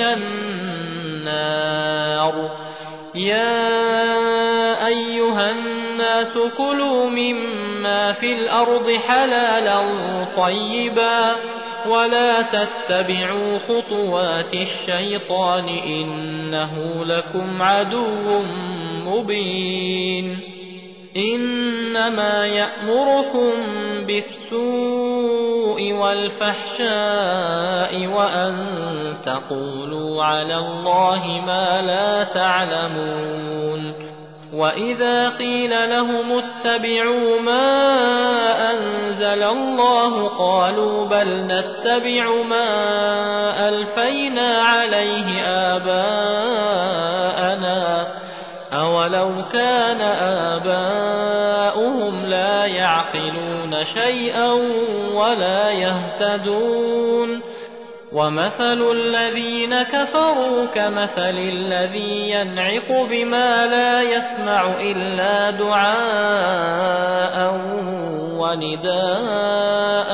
النار. يا أيها الناس كلوا مما في الأرض حلالا طيبا ولا تتبعوا خطوات الشيطان إنه لكم عدو مبين. إنما يأمركم بالسوء والفحشاء وأن تقولوا على الله ما لا تعلمون. وإذا قيل لهم اتبعوا ما أنزل الله قالوا بل نتبع ما ألفينا عليه آباءنا أولو كان آباؤهم لا يعقلون شيئا ولا يهتدون. ومثل الذين كفروا كمثل الذي ينعق بما لا يسمع إلا دعاء ونداء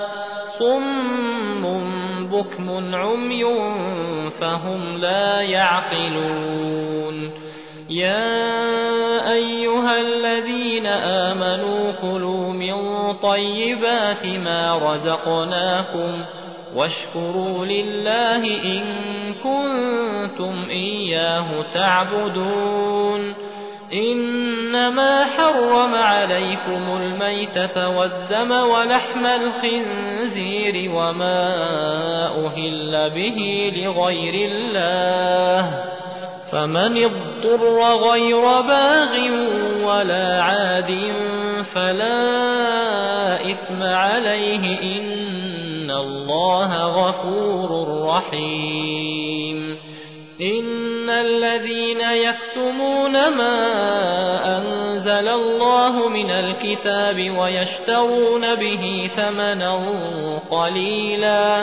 صم بكم عمي فهم لا يعقلون. يا أيها الذين آمنوا كلوا من طيبات ما رزقناكم واشكروا لله إن كنتم إياه تعبدون. إنما حرم عليكم الميتة والدم ولحم الخنزير وما أهل به لغير الله فمن اضطر غير باغ ولا عاد فلا إثم عليه إن الله غفور رحيم. إن الذين يكتمون ما أنزل الله من الكتاب ويشترون به ثمنا قليلا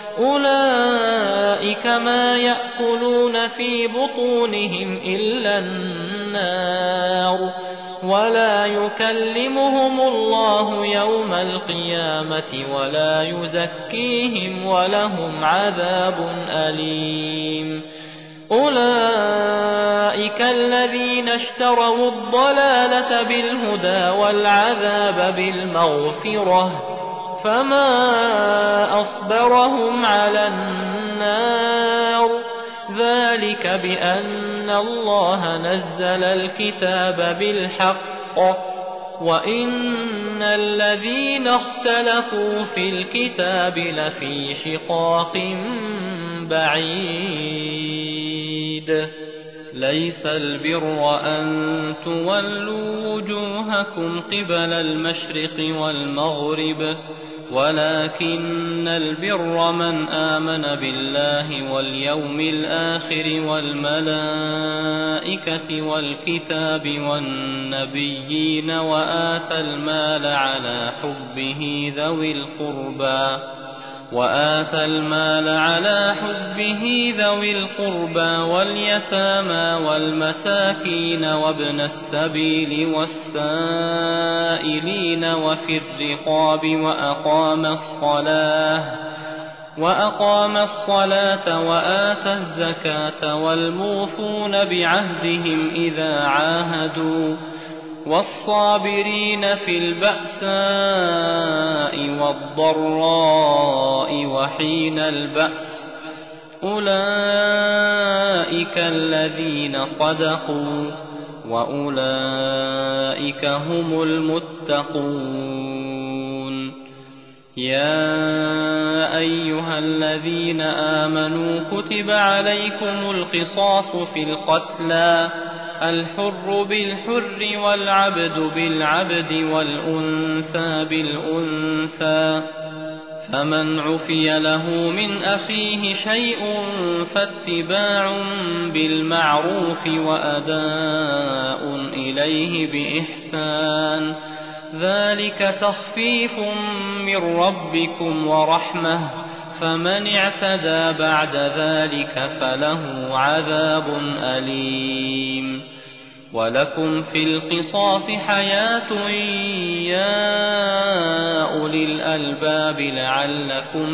أولئك ما يأكلون في بطونهم إلا النار ولا يكلمهم الله يوم القيامة ولا يزكيهم ولهم عذاب أليم. أولئك الذين اشتروا الضلالة بالهدى والعذاب بالمغفرة فما أصبرهم على النار ذلك بأن الله نزل الكتاب بالحق وإن الذين اختلفوا في الكتاب لفي شقاق بعيد. ليس البر أن تولوا وجوهكم قبل المشرق والمغرب ولكن البر من آمن بالله واليوم الآخر والملائكة والكتاب والنبيين وآتى المال على حبه ذوي القربى وآتى المال على حبه ذوي القربى واليتامى والمساكين وابن السبيل والسائلين وفي الرقاب وأقام الصلاة وأقام الصلاة وآتى الزكاة والموفون بعهدهم إذا عاهدوا والصابرين في البأساء والضراء وحين البأس أولئك الذين صدقوا وأولئك هم المتقون. يا أيها الذين آمنوا كتب عليكم القصاص في القتلى الحر بالحر والعبد بالعبد والأنثى بالأنثى فمن عفي له من أخيه شيء فاتباع بالمعروف وأداء إليه بإحسان ذلك تخفيف من ربكم ورحمة فمن اعتدى بعد ذلك فله عذاب أليم. ولكم في القصاص حياة يا أولي الألباب لعلكم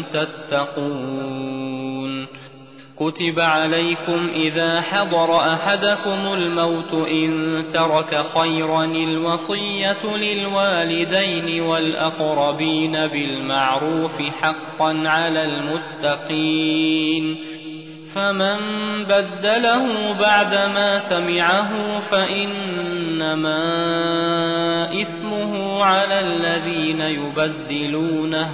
تتقون. كتب عليكم إذا حضر أحدكم الموت إن ترك خيرا الوصية للوالدين والأقربين بالمعروف حقا على المتقين فمن بدله بعدما سمعه فإنما إثمه على الذين يبدلونه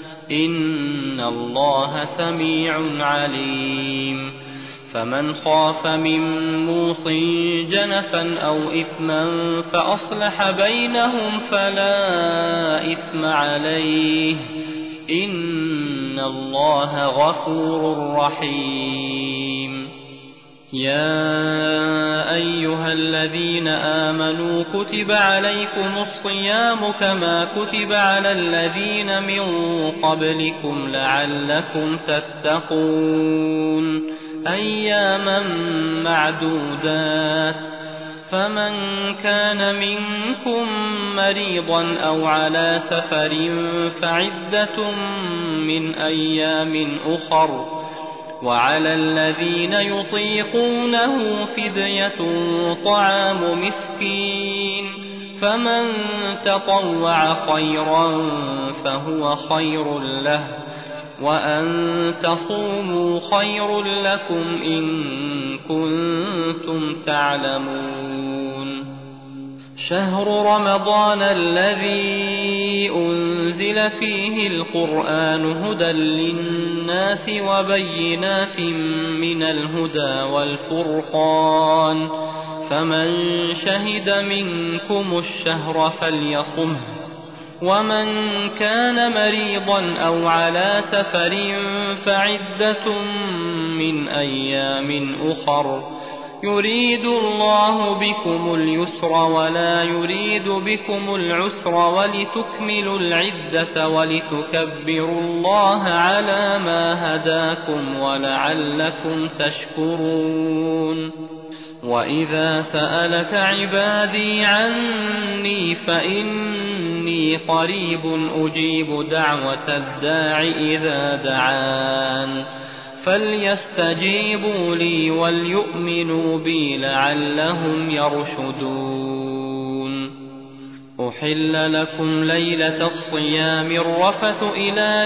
إن الله سميع عليم. فمن خاف من موص جنفا أو إثما فأصلح بينهم فلا إثم عليه إن الله غفور رحيم. يا أيها الذين آمنوا كتب عليكم الصيام كما كتب على الذين من قبلكم لعلكم تتقون أياما معدودات فمن كان منكم مريضا أو على سفر فعدة من أيام أخر وعلى الذين يطيقونه فدية طعام مسكين فمن تطوع خيرا فهو خير له وأن تصوموا خير لكم إن كنتم تعلمون. شهر رمضان الذي أنزل فيه القرآن هدى للناس وبينات من الهدى والفرقان فمن شهد منكم الشهر فليصمه ومن كان مريضا أو على سفر فعدة من أيام أخر يريد الله بكم اليسر ولا يريد بكم العسر ولتكملوا العدة ولتكبروا الله على ما هداكم ولعلكم تشكرون. وإذا سألك عبادي عني فإني قريب أجيب دعوة الداع إذا دعان فليستجيبوا لي وليؤمنوا بي لعلهم يرشدون. أحل لكم ليلة الصيام الرفث إلى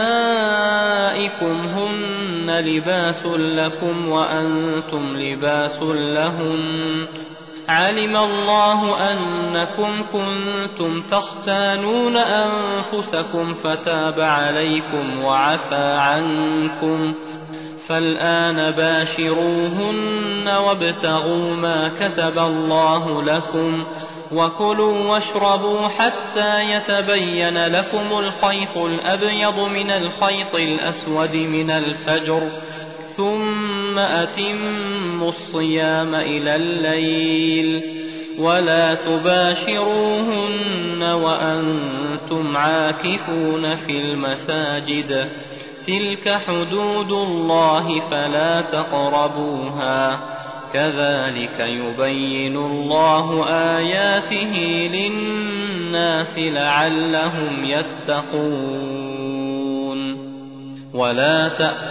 نسائكم هن لباس لكم وأنتم لباس لهن علم الله أنكم كنتم تختانون أنفسكم فتاب عليكم وعفى عنكم فالآن باشروهن وابتغوا ما كتب الله لكم وكلوا واشربوا حتى يتبين لكم الخيط الأبيض من الخيط الأسود من الفجر ثم أتموا الصيام إلى الليل ولا تباشروهن وأنتم عاكفون في المساجد تلك حدود الله فلا تقربوها كذلك يبين الله آياته للناس لعلهم يتقون ولا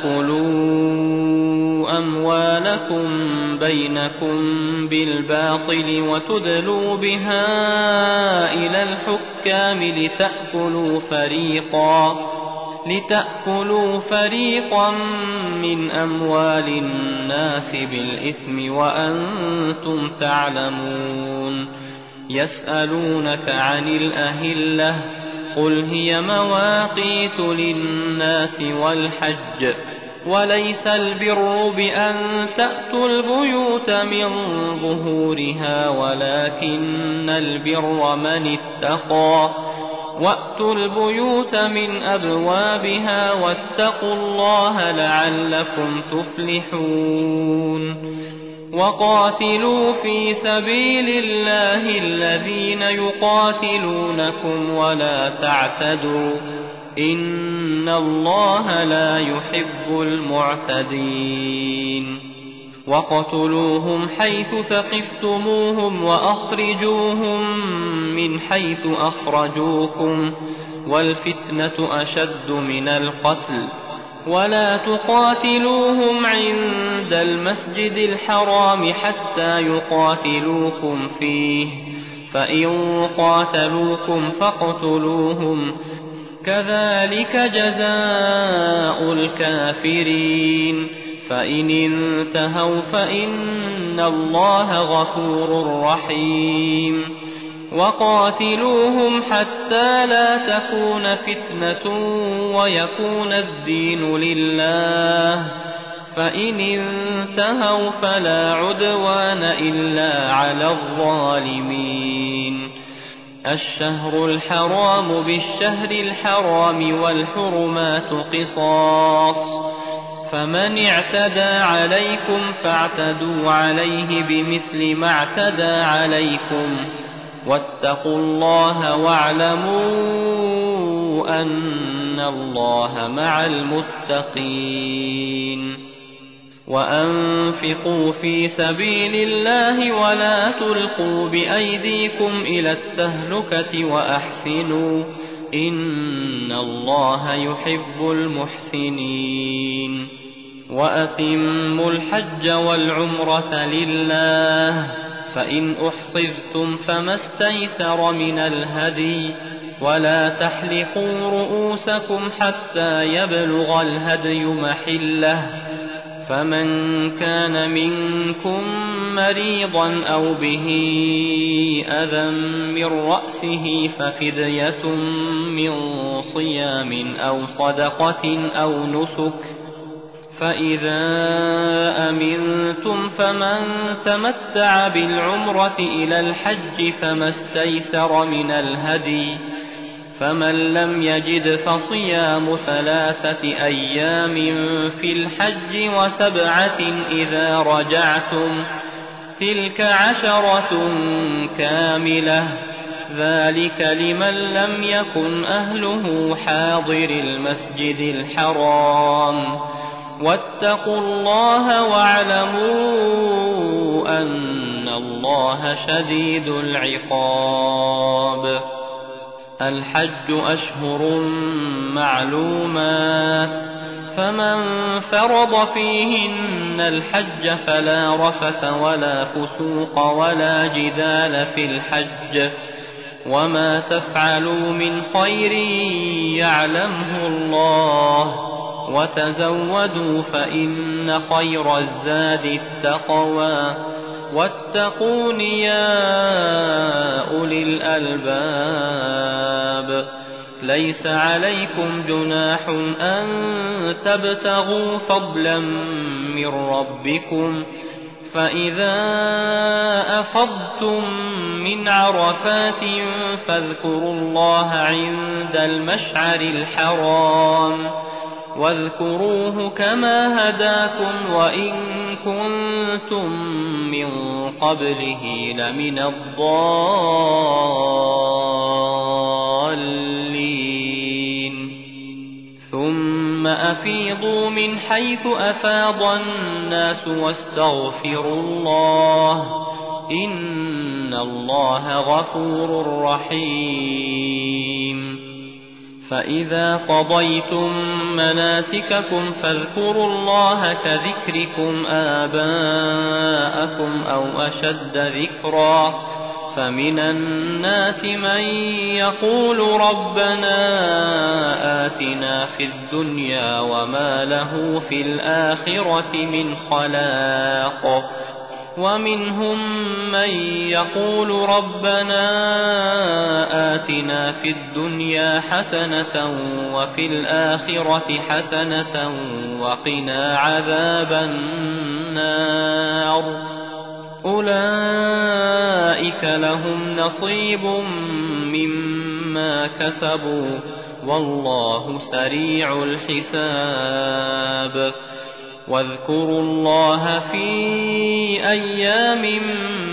تأكلوا أموالكم بينكم بالباطل وتدلوا بها إلى الحكام لتأكلوا فريقا لتأكلوا فريقا من أموال الناس بالإثم وأنتم تعلمون يسألونك عن الأهلة قل هي مواقيت للناس والحج وليس البر بأن تأتوا البيوت من ظهورها ولكن البر من اتقى وأتوا البيوت من أبوابها واتقوا الله لعلكم تفلحون وقاتلوا في سبيل الله الذين يقاتلونكم ولا تعتدوا إن الله لا يحب المعتدين وقتلوهم حيث ثقفتموهم وأخرجوهم من حيث أخرجوكم والفتنة أشد من القتل ولا تقاتلوهم عند المسجد الحرام حتى يقاتلوكم فيه فإن قاتلوكم فاقتلوهم كذلك جزاء الكافرين فإن انتهوا فإن الله غفور رحيم وقاتلوهم حتى لا تكون فتنة ويكون الدين لله فإن انتهوا فلا عدوان إلا على الظالمين الشهر الحرام بالشهر الحرام والحرمات قصاص فمن اعتدى عليكم فاعتدوا عليه بمثل ما اعتدى عليكم واتقوا الله واعلموا أن الله مع المتقين وأنفقوا في سبيل الله ولا تلقوا بأيديكم إلى التهلكة وأحسنوا إن الله يحب المحسنين وأتموا الحج والعمرة لله فإن أحصرتم فما استيسر من الهدي ولا تحلقوا رؤوسكم حتى يبلغ الهدي محله فمن كان منكم مريضا أو به أذى من رأسه ففدية من صيام أو صدقة أو نسك فإذا أمنتم فمن تمتع بالعمرة إلى الحج فما استيسر من الهدي فمن لم يجد فصيام ثلاثة أيام في الحج وسبعة إذا رجعتم تلك عشرة كاملة ذلك لمن لم يكن أهله حاضر المسجد الحرام واتقوا الله واعلموا أن الله شديد العقاب الحج أشهر معلومات فمن فرض فيهن الحج فلا رفث ولا فسوق ولا جدال في الحج وما تفعلوا من خير يعلمه الله وتزودوا فإن خير الزاد التقوى واتقون يا أولي الألباب ليس عليكم جناح أن تبتغوا فضلا من ربكم فإذا أفضتم من عرفات فاذكروا الله عند المشعر الحرام واذكروه كما هداكم وإن كنتم من قبله لمن الضالين ثم أفيضوا من حيث أفاض الناس واستغفروا الله إن الله غفور رحيم فإذا قضيتم مناسككم فاذكروا الله كذكركم آباءكم أو أشد ذكرا فمن الناس من يقول ربنا آتنا في الدنيا وما له في الآخرة من خلاق ومنهم من يقول ربنا آتنا في الدنيا حسنة وفي الآخرة حسنة وقنا عذاب النار أولئك لهم نصيب مما كسبوا والله سريع الحساب واذكروا الله في أيام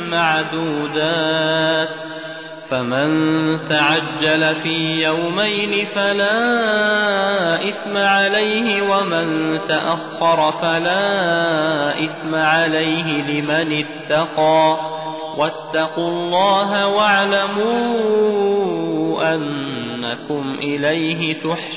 معدودات فمن تعجل في يومين فلا إثم عليه ومن تأخر فلا إثم عليه لمن اتقى واتقوا الله واعلموا أنكم إليه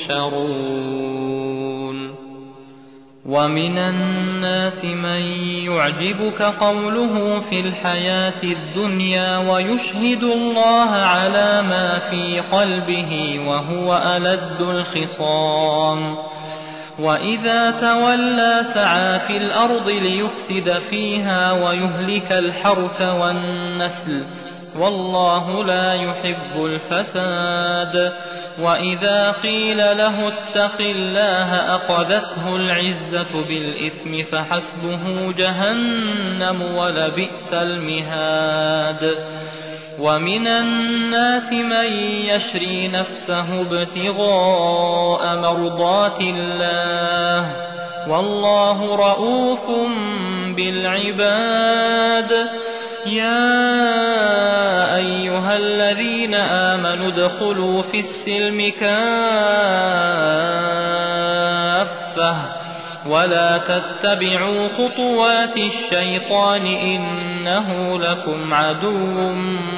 تحشرون ومن الناس من يعجبك قوله في الحياة الدنيا ويشهد الله على ما في قلبه وهو ألد الخصام وإذا تولى سعى في الأرض ليفسد فيها ويهلك الحرث والنسل والله لا يحب الفساد وإذا قيل له اتق الله أخذته العزة بالإثم فحسبه جهنم ولبئس المهاد ومن الناس من يشري نفسه ابتغاء مرضات الله والله رؤوف بالعباد يا أيها الذين آمنوا ادخلوا في السلم كافة ولا تتبعوا خطوات الشيطان إنه لكم عدو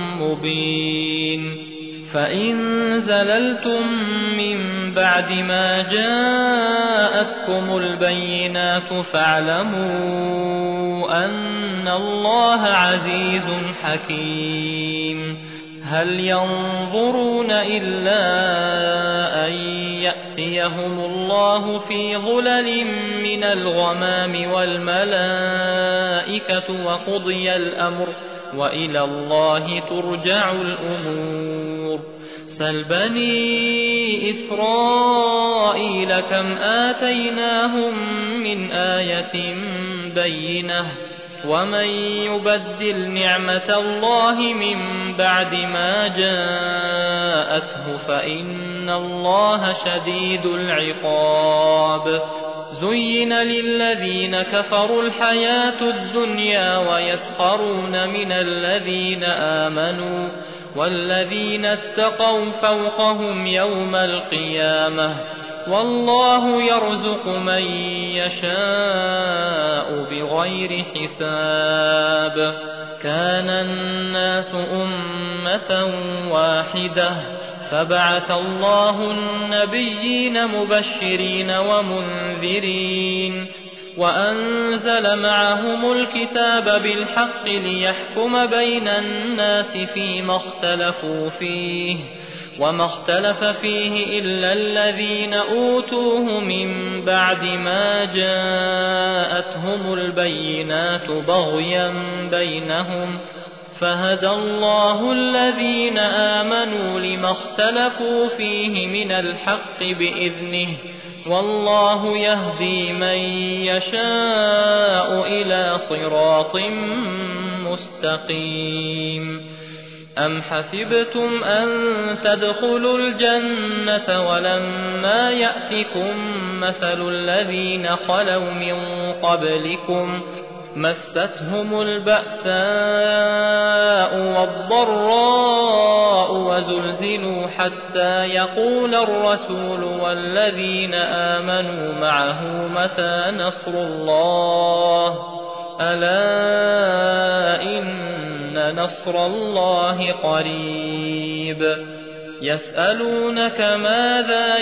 مبين فإن زللتم من بعد ما جاءتكم البينات فاعلموا أن الله عزيز حكيم هل ينظرون إلا أن يأتيهم الله في ظلل من الغمام والملائكة وقضي الأمر وإلى الله ترجع الأمور سل بني إسرائيل كم آتيناهم من آية بينة ومن يبدل نعمة الله من بعد ما جاءته فإن الله شديد العقاب زين للذين كفروا الحياة الدنيا ويسخرون من الذين آمنوا والذين اتقوا فوقهم يوم القيامة والله يرزق من يشاء بغير حساب كان الناس أمة واحدة فبعث الله النبيين مبشرين ومنذرين وأنزل معهم الكتاب بالحق ليحكم بين الناس فيما اختلفوا فيه وما اختلف فيه إلا الذين أوتوه من بعد ما جاءتهم البينات بغيا بينهم فهدى الله الذين آمنوا لما اختلفوا فيه من الحق بإذنه والله يهدي من يشاء إلى صراط مستقيم أم حسبتم أن تدخلوا الجنة ولما يأتكم مثل الذين خلوا من قبلكم مستهم البأساء والضراء وزلزلوا حتى يقول الرسول والذين آمنوا معه متى نصر الله ألا إن نصر الله قريب يسألونك ماذا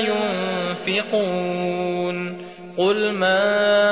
ينفقون قل ما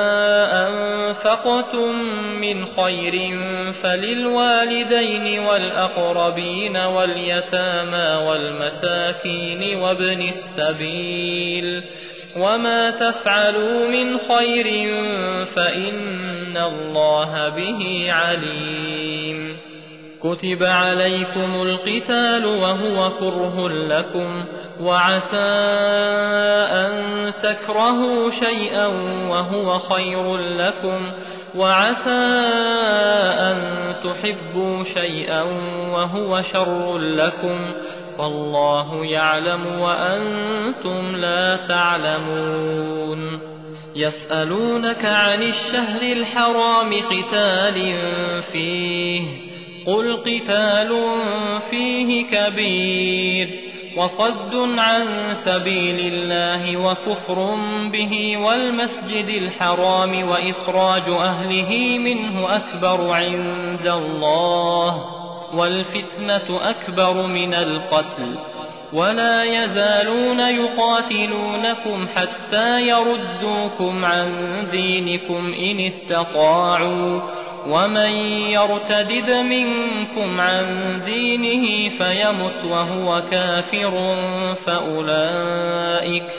أنفقتم من خير فللوالدين والأقربين واليتامى والمساكين وابن السبيل وما تفعلوا من خير فإن الله به عليم كتب عليكم القتال وهو كره لكم وعسى أن تكرهوا شيئا وهو خير لكم وعسى أن تحبوا شيئا وهو شر لكم والله يعلم وأنتم لا تعلمون يسألونك عن الشهر الحرام قتال فيه قل قتال فيه كبير وصد عن سبيل الله وكفر به والمسجد الحرام وإخراج أهله منه أكبر عند الله والفتنة أكبر من القتل ولا يزالون يقاتلونكم حتى يردوكم عن دينكم إن استطاعوا ومن يرتدد منكم عن دينه فيمت وهو كافر فأولئك,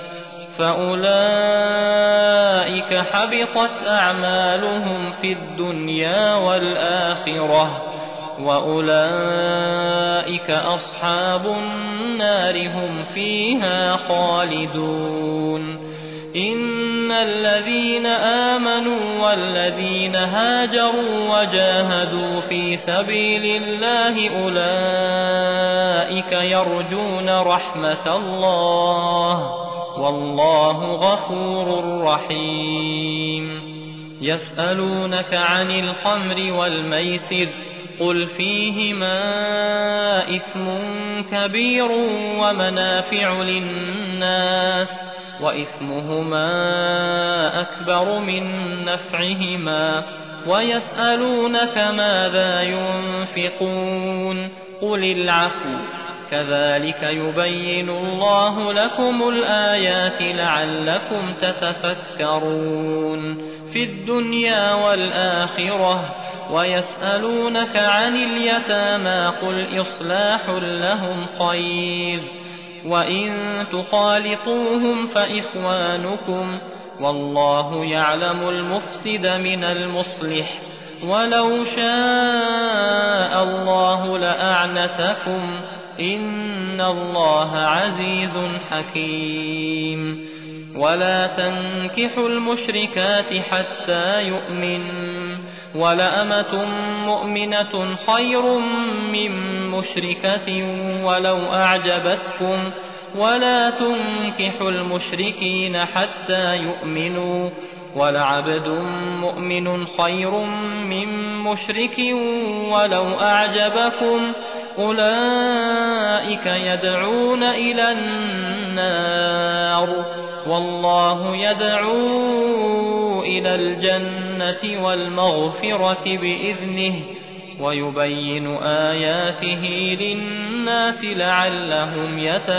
فأولئك حبطت أعمالهم في الدنيا والآخرة وأولئك أصحاب النار هم فيها خالدون إن الذين آمنوا والذين هاجروا وجاهدوا في سبيل الله أولئك يرجون رحمة الله والله غفور رحيم يسألونك عن الخمر والميسر قل فيهما إثم كبير ومنافع للناس وإثمهما أكبر من نفعهما ويسألونك ماذا ينفقون قل العفو كذلك يبين الله لكم الآيات لعلكم تتفكرون في الدنيا والآخرة ويسألونك عن اليتامى قل إصلاح لهم خير وإن تخالطوهم فإخوانكم والله يعلم المفسد من المصلح ولو شاء الله لأعنتكم إن الله عزيز حكيم ولا تنكحوا المشركات حتى يؤمنوا ولأمة مؤمنة خير من مشركة ولو أعجبتكم ولا تنكحوا المشركين حتى يؤمنوا ولعبد مؤمن خير من مشرك ولو أعجبكم أولئك يدعون إلى النار والله يدعو إلى الجنة والمغفرة بإذنه ويبين آياته للناس لعلهم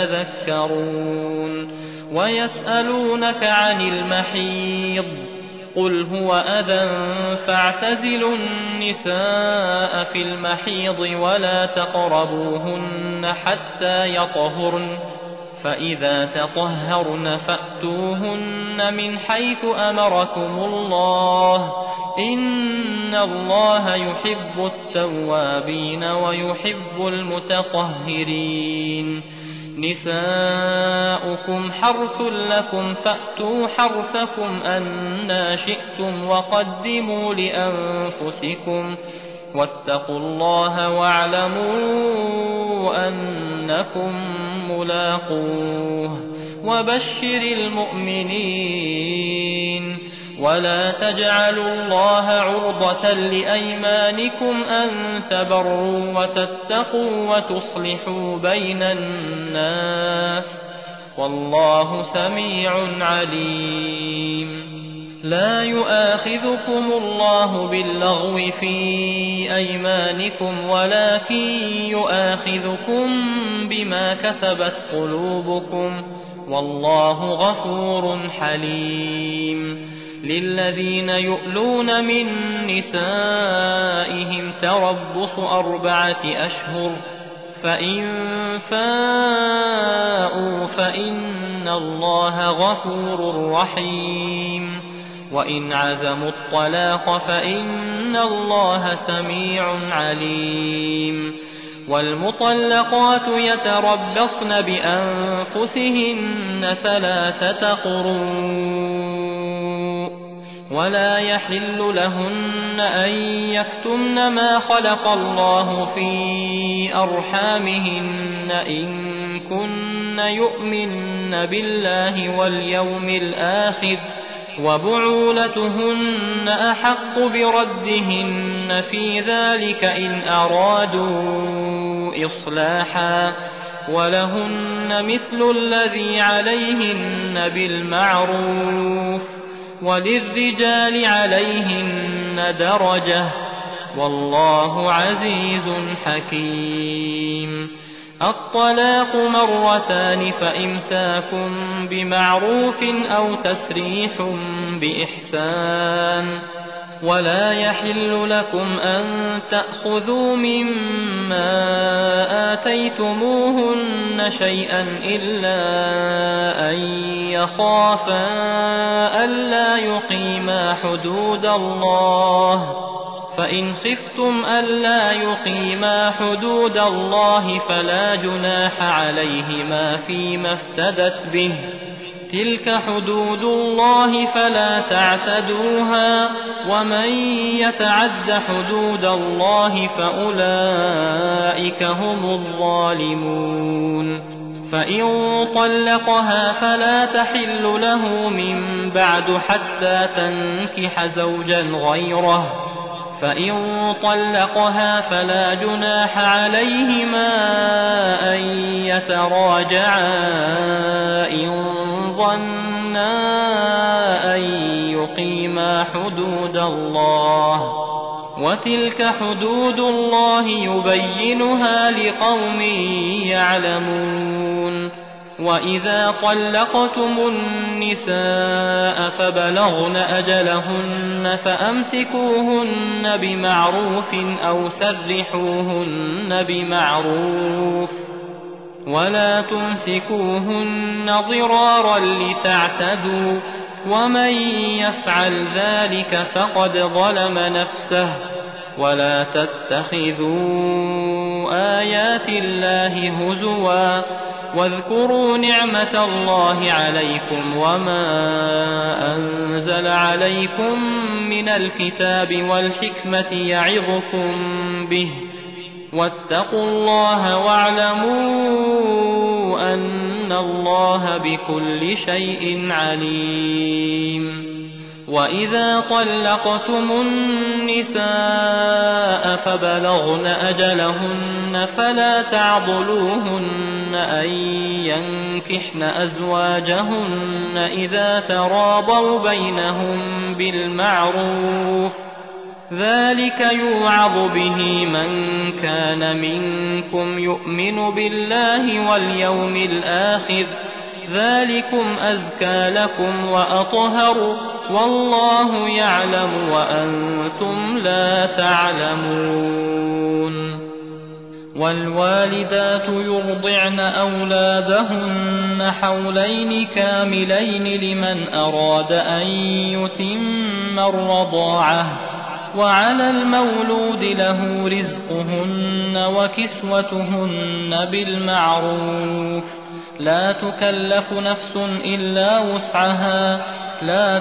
يتذكرون ويسألونك عن المحيض قل هو أذى فاعتزلوا النساء في المحيض ولا تقربوهن حتى يطهرن فإذا تطهرن فأتوهن من حيث أمركم الله إن الله يحب التوابين ويحب المتطهرين نساؤكم حرث لكم فأتوا حرثكم أنى شئتم وقدموا لأنفسكم واتقوا الله واعلموا أنكم ملاقوه وبشر المؤمنين ولا تجعلوا الله عرضة لأيمانكم أن تبروا وتتقوا وتصلحوا بين الناس والله سميع عليم. لا يؤاخذكم الله باللغو في أيمانكم ولكن يؤاخذكم بما كسبت قلوبكم والله غفور حليم. للذين يؤلون من نسائهم تربص أربعة أشهر فإن فاءوا فإن الله غفور رحيم. وإن عزموا الطلاق فإن الله سميع عليم. والمطلقات يتربصن بأنفسهن ثلاثة قروء ولا يحل لهن أن يكتمن ما خلق الله في أرحامهن إن كن يؤمن بالله واليوم الآخر وبعولتهن أحق بردهن في ذلك إن أرادوا إصلاحا ولهن مثل الذي عليهن بالمعروف وللرجال عليهن درجة والله عزيز حكيم. الطلاق مرتان فإمساك بمعروف أو تسريح بإحسان. ولا يحل لكم أن تأخذوا مما آتيتموهن شيئا إلا أن يخافا ألا يقيما حدود الله فإن خفتم ألا يقيما حدود الله فلا جناح عليهما فيما افتدت به تلك حدود الله فلا تعتدوها ومن يتعد حدود الله فأولئك هم الظالمون. فإن طلقها فلا تحل له من بعد حتى تنكح زوجا غيره فإن طلقها فلا جناح عليهما أن يتراجعا إن ظنا أن يقيما حدود الله وتلك حدود الله يبينها لقوم يعلمون. وإذا طلقتم النساء فبلغن أجلهن فأمسكوهن بمعروف أو سرحوهن بمعروف ولا تمسكوهن ضرارا لتعتدوا ومن يفعل ذلك فقد ظلم نفسه. ولا تتخذوا آيات الله هزوا واذكروا نعمة الله عليكم وما أنزل عليكم من الكتاب والحكمة يعظكم به واتقوا الله واعلموا أن الله بكل شيء عليم. وإذا طلقتم النساء فبلغن أجلهن فلا تعضلوهن أن ينكحن أزواجهن إذا تراضوا بينهم بالمعروف ذلك يوعظ به من كان منكم يؤمن بالله واليوم الآخر ذلكم أزكى لكم وأطهر والله يعلم وأنتم لا تعلمون. والوالدات يرضعن أولادهن حولين كاملين لمن أراد أن يتم الرضاعة وعلى المولود له رزقهن وكسوتهن بالمعروف لا تكلف نفس إلا وسعها لا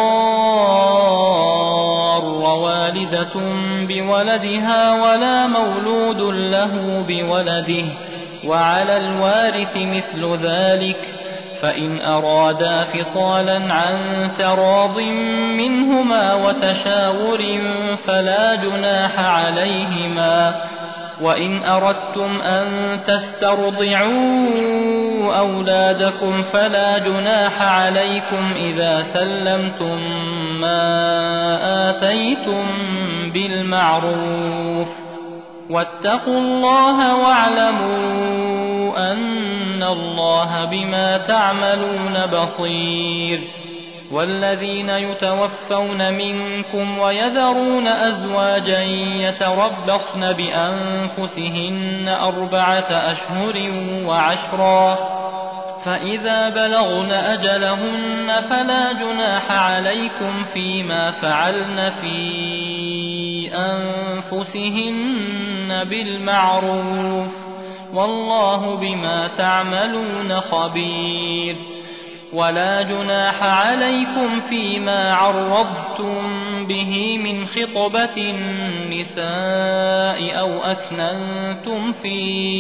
تضار والدة بولدها ولا مولود له بولده وعلى الوارث مثل ذلك فإن أرادا فصالا عن تراض منهما وتشاور فلا جناح عليهما. وإن أردتم أن تسترضعوا أولادكم فلا جناح عليكم إذا سلمتم ما آتيتم بالمعروف. واتقوا الله واعلموا أن الله بما تعملون بصير. والذين يتوفون منكم ويذرون أزواجا يتربصن بأنفسهن أربعة أشهر وعشرا، فإذا بلغن أجلهن فلا جناح عليكم فيما فعلن في أنفسهن بالمعروف، والله بما تعملون خبير. ولا جناح عليكم فيما عرضتم به من خطبة النساء أو أكننتم في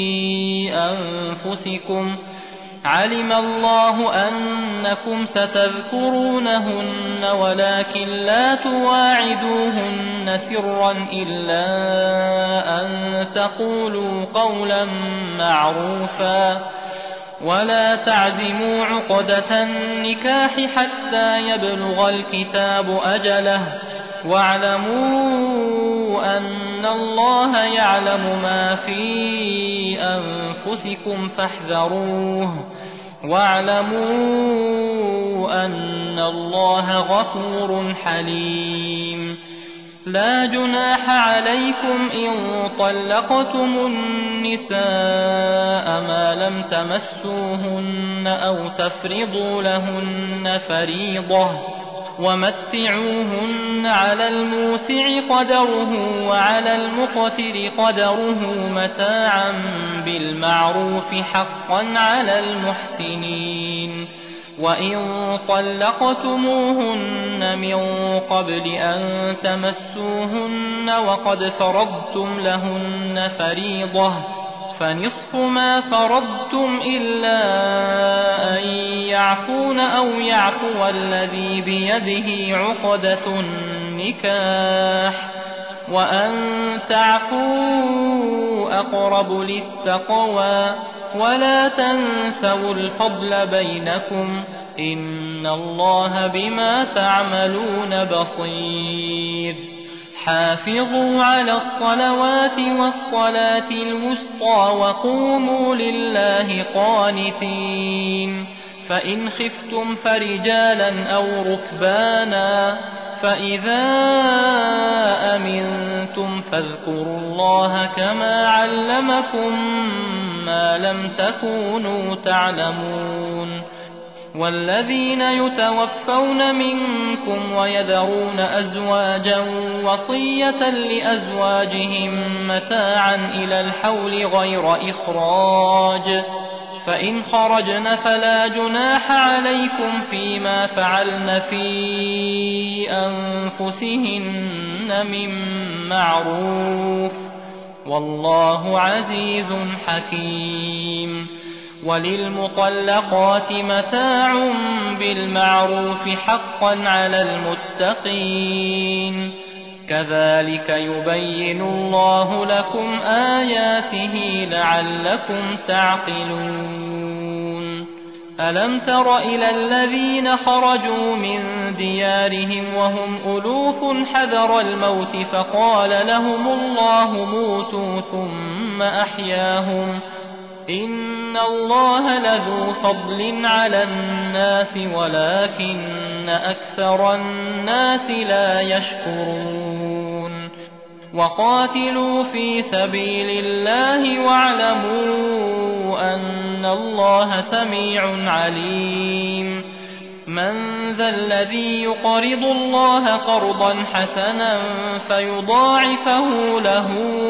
أنفسكم، علم الله أنكم ستذكرونهن ولكن لا تواعدوهن سرا إلا أن تقولوا قولا معروفا. ولا تعزموا عقدة النكاح حتى يبلغ الكتاب أجله، واعلموا أن الله يعلم ما في أنفسكم فاحذروه، واعلموا أن الله غفور حليم. لا جناح عليكم إن طلقتم النساء ما لم تمسوهن أو تفرضوا لهن فريضة، ومتعوهن على الموسع قدره وعلى المقتر قدره متاعا بالمعروف حقا على المحسنين. وإن طلقتموهن من قبل أن تمسوهن وقد فرضتم لهن فريضة فنصف ما فرضتم إلا أن يعفون أو يعفو الذي بيده عقدة النكاح، وأن تعفوا أقرب للتقوى. ولا تنسوا الفضل بينكم، إن الله بما تعملون بصير. حافظوا على الصلوات والصلاة الوسطى وقوموا لله قانتين. فإن خفتم فرجالا أو ركبانا، فإذا أمنتم فاذكروا الله كما علمكم ما لم تكونوا تعلمون. والذين يتوفون منكم ويذرون أزواجا وصية لأزواجهم متاعا إلى الحول غير إخراج، فإن خرجن فلا جناح عليكم فيما فعلن في أنفسهن من معروف، والله عزيز حكيم. وللمطلقات متاع بالمعروف حقا على المتقين، كذلك يبين الله لكم آياته لعلكم تعقلون. ألم تر إلى الذين خرجوا من ديارهم وهم ألوف حذر الموت فقال لهم الله موتوا ثم أحياهم، إن الله لذو فضل على الناس ولكن أكثر الناس لا يشكرون. وقاتلوا في سبيل الله واعلموا أن الله سميع عليم. من ذا الذي يقرض الله قرضا حسنا فيضاعفه له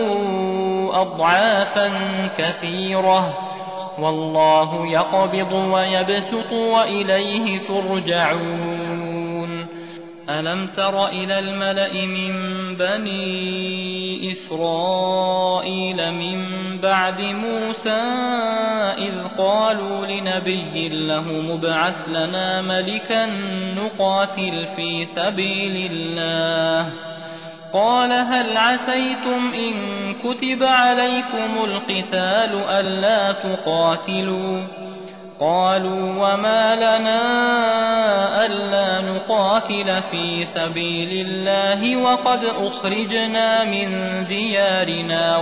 أضعافا كثيرة، والله يقبض ويبسط وإليه ترجعون. ألم تر إلى الملأ من بني إسرائيل من بعد موسى إذ قالوا لنبي له مبعث لنا ملكا نقاتل في سبيل الله قال هل عسيتم إن كتب عليكم القتال ألا تقاتلوا قالوا وما لنا ألا نقاتل في سبيل الله وقد أخرجنا من ديارنا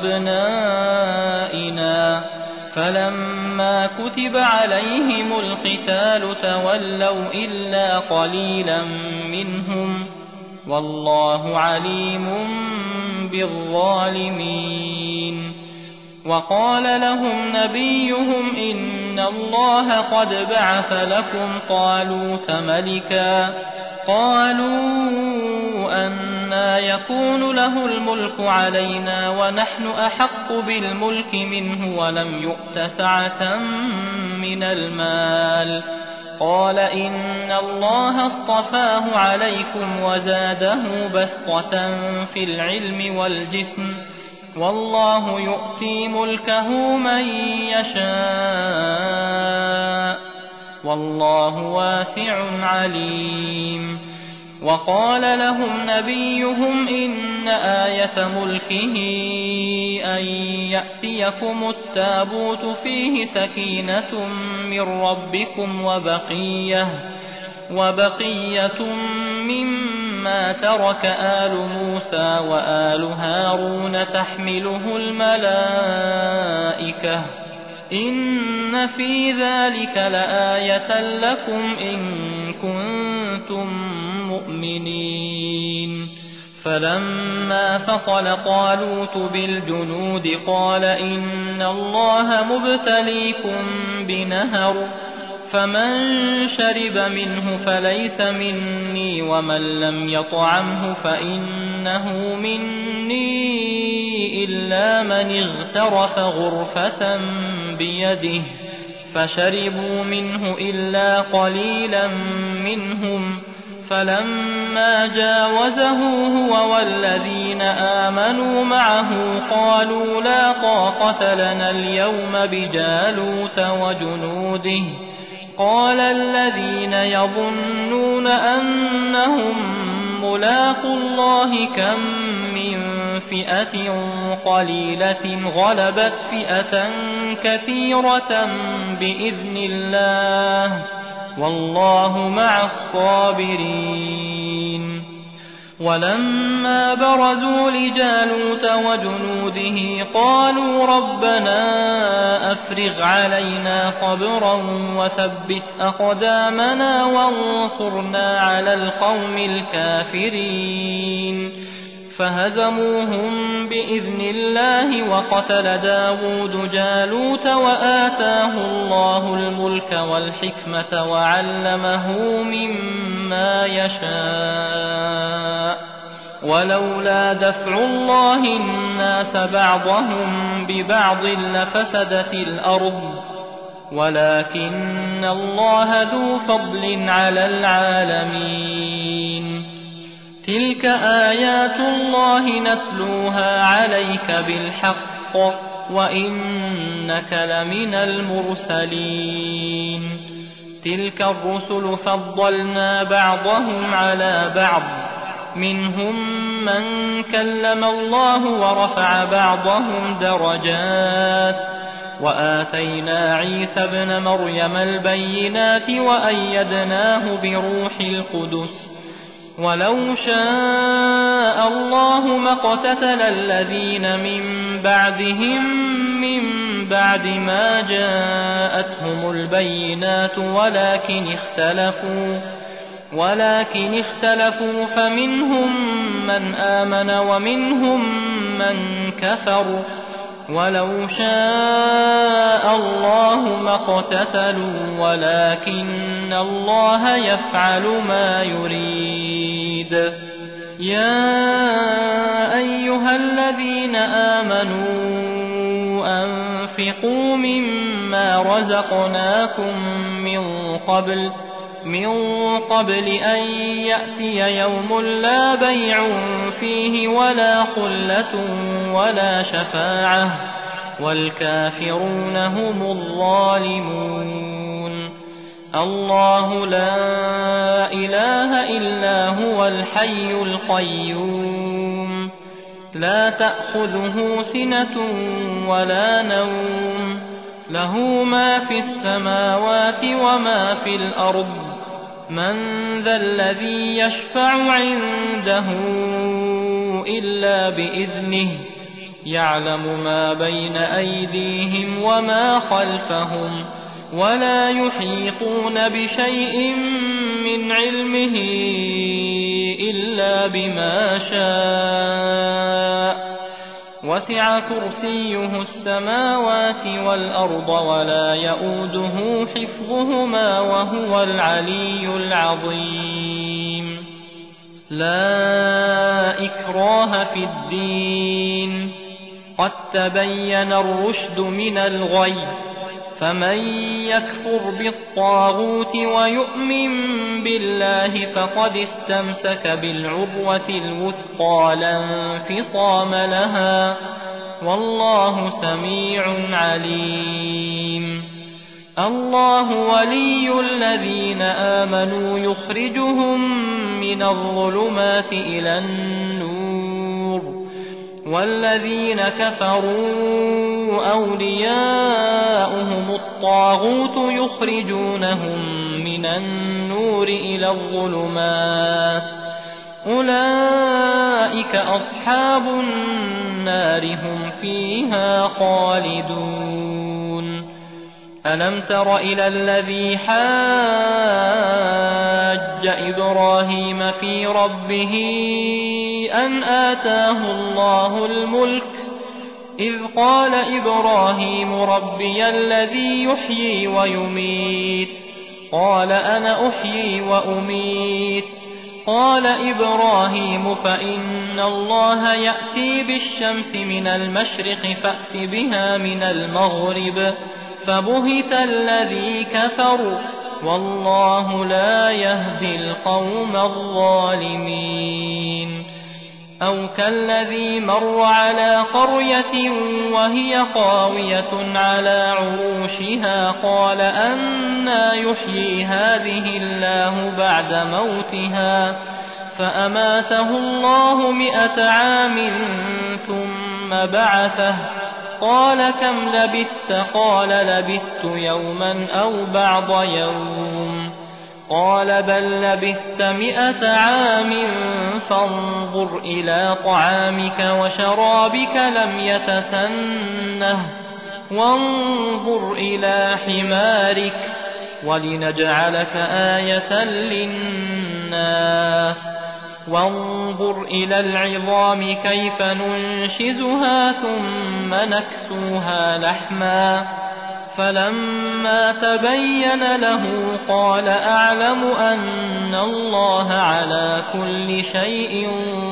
وأبنائنا فلما كتب عليهم القتال تولوا إلا قليلا منهم والله عليم بالظالمين وقال لهم نبيهم إن الله قد بعث لكم طالوت ملكا قالوا أنى يكون له الملك علينا ونحن أحق بالملك منه ولم يؤت سعة من المال قال إن الله اصطفاه عليكم وزاده بسطة في العلم والجسم والله يؤتي ملكه من يشاء والله واسع عليم وقال لهم نبيهم إن آية ملكه أن يأتيكم التابوت فيه سكينة من ربكم وبقية وبقية مما ترك آل موسى وآل هارون تحمله الملائكة إن في ذلك لآية لكم إن كنتم مؤمنين فلما فصل طالوت بالجنود قال إن الله مبتليكم بنهر فمن شرب منه فليس مني ومن لم يطعمه فإنه مني إلا من اغترف غرفة بيده فشربوا منه إلا قليلا منهم فلما جاوزه هو والذين آمنوا معه قالوا لا طاقة لنا اليوم بجالوت وجنوده قال الذين يظنون أنهم ملاقو الله كم من فئة قليلة غلبت فئة كثيرة بإذن الله والله مع الصابرين ولما برزوا لجالوت وجنوده قالوا ربنا أفرغ علينا صبرا وثبت أقدامنا وانصرنا على القوم الكافرين فهزموهم بإذن الله وقتل داود جالوت وآتاه الله الملك والحكمة وعلمه مما يشاء ولولا دفع الله الناس بعضهم ببعض لفسدت الأرض ولكن الله ذو فضل على العالمين تلك آيات الله نتلوها عليك بالحق وإنك لمن المرسلين تلك الرسل فضلنا بعضهم على بعض منهم من كلم الله ورفع بعضهم درجات وآتينا عيسى ابن مريم البينات وأيدناه بروح القدس ولو شاء الله ما اقتتل الذين من بعدهم من بعد ما جاءتهم البينات ولكن اختلفوا ولكن اختلفوا فمنهم من آمن ومنهم من كفر ولو شاء الله ما اقتتلوا ولكن الله يفعل ما يريد يا أيها الذين آمنوا أنفقوا مما رزقناكم من قبل من قبل أن يأتي يوم لا بيع فيه ولا خلة ولا شفاعة والكافرون هم الظالمون. الله لا إله إلا هو الحي القيوم لا تأخذه سنة ولا نوم له ما في السماوات وما في الأرض من ذا الذي يشفع عنده إلا بإذنه يعلم ما بين أيديهم وما خلفهم ولا يحيطون بشيء من علمه إلا بما شاء وسع كرسيه السماوات والأرض ولا يئوده حفظهما وهو العلي العظيم. لا إكراه في الدين قد تبين الرشد من الغي فمن يكفر بالطاغوت ويؤمن بالله فقد استمسك بالعروة الوثقى لا انفصام لها والله سميع عليم. الله ولي الذين آمنوا يخرجهم من الظلمات إلى النور والذين كفروا أولياؤهم الطاغوت يخرجونهم من النور إلى الظلمات أولئك أصحاب النار هم فيها خالدون. ألم تر إلى الذي حاج إبراهيم في ربه أن آتاه الله الملك إذ قال إبراهيم ربي الذي يحيي ويميت قال أنا أحيي وأميت قال إبراهيم فإن الله يأتي بالشمس من المشرق فأت بها من المغرب فبهت الذي كفر والله لا يهدي القوم الظالمين. أو كالذي مر على قرية وهي خاوية على عروشها قال أنى يحيي هذه الله بعد موتها فأماته الله مئة عام ثم بعثه قال كم لبثت قال لبثت يوما أو بعض يوم قال بل لبثت مئة عام فانظر إلى طعامك وشرابك لم يتسنه وانظر إلى حمارك ولنجعلك آية للناس وانظر إلى العظام كيف ننشزها ثم نكسوها لحما فلما تبين له قال أعلم أن الله على كل شيء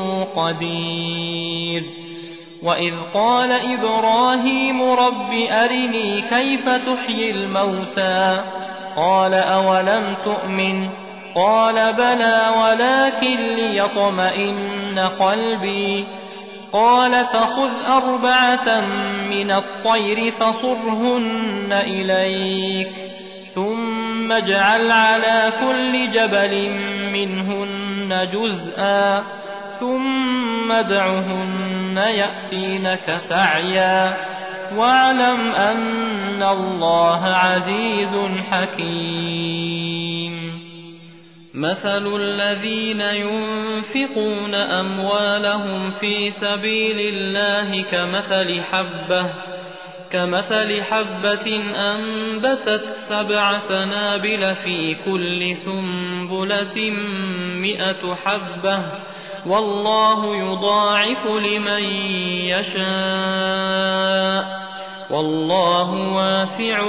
قدير. وإذ قال إبراهيم رب أرني كيف تحيي الموتى قال أولم تؤمن قال بلى ولكن ليطمئن قلبي قال فخذ أربعة من الطير فصرهن إليك ثم اجعل على كل جبل منهن جزءا ثم ادعهن يأتينك سعيا واعلم أن الله عزيز حكيم. مثل الذين ينفقون أموالهم في سبيل الله كمثل حبة كمثل حبة أنبتت سبع سنابل في كل سنبلة مئة حبة والله يضاعف لمن يشاء والله واسع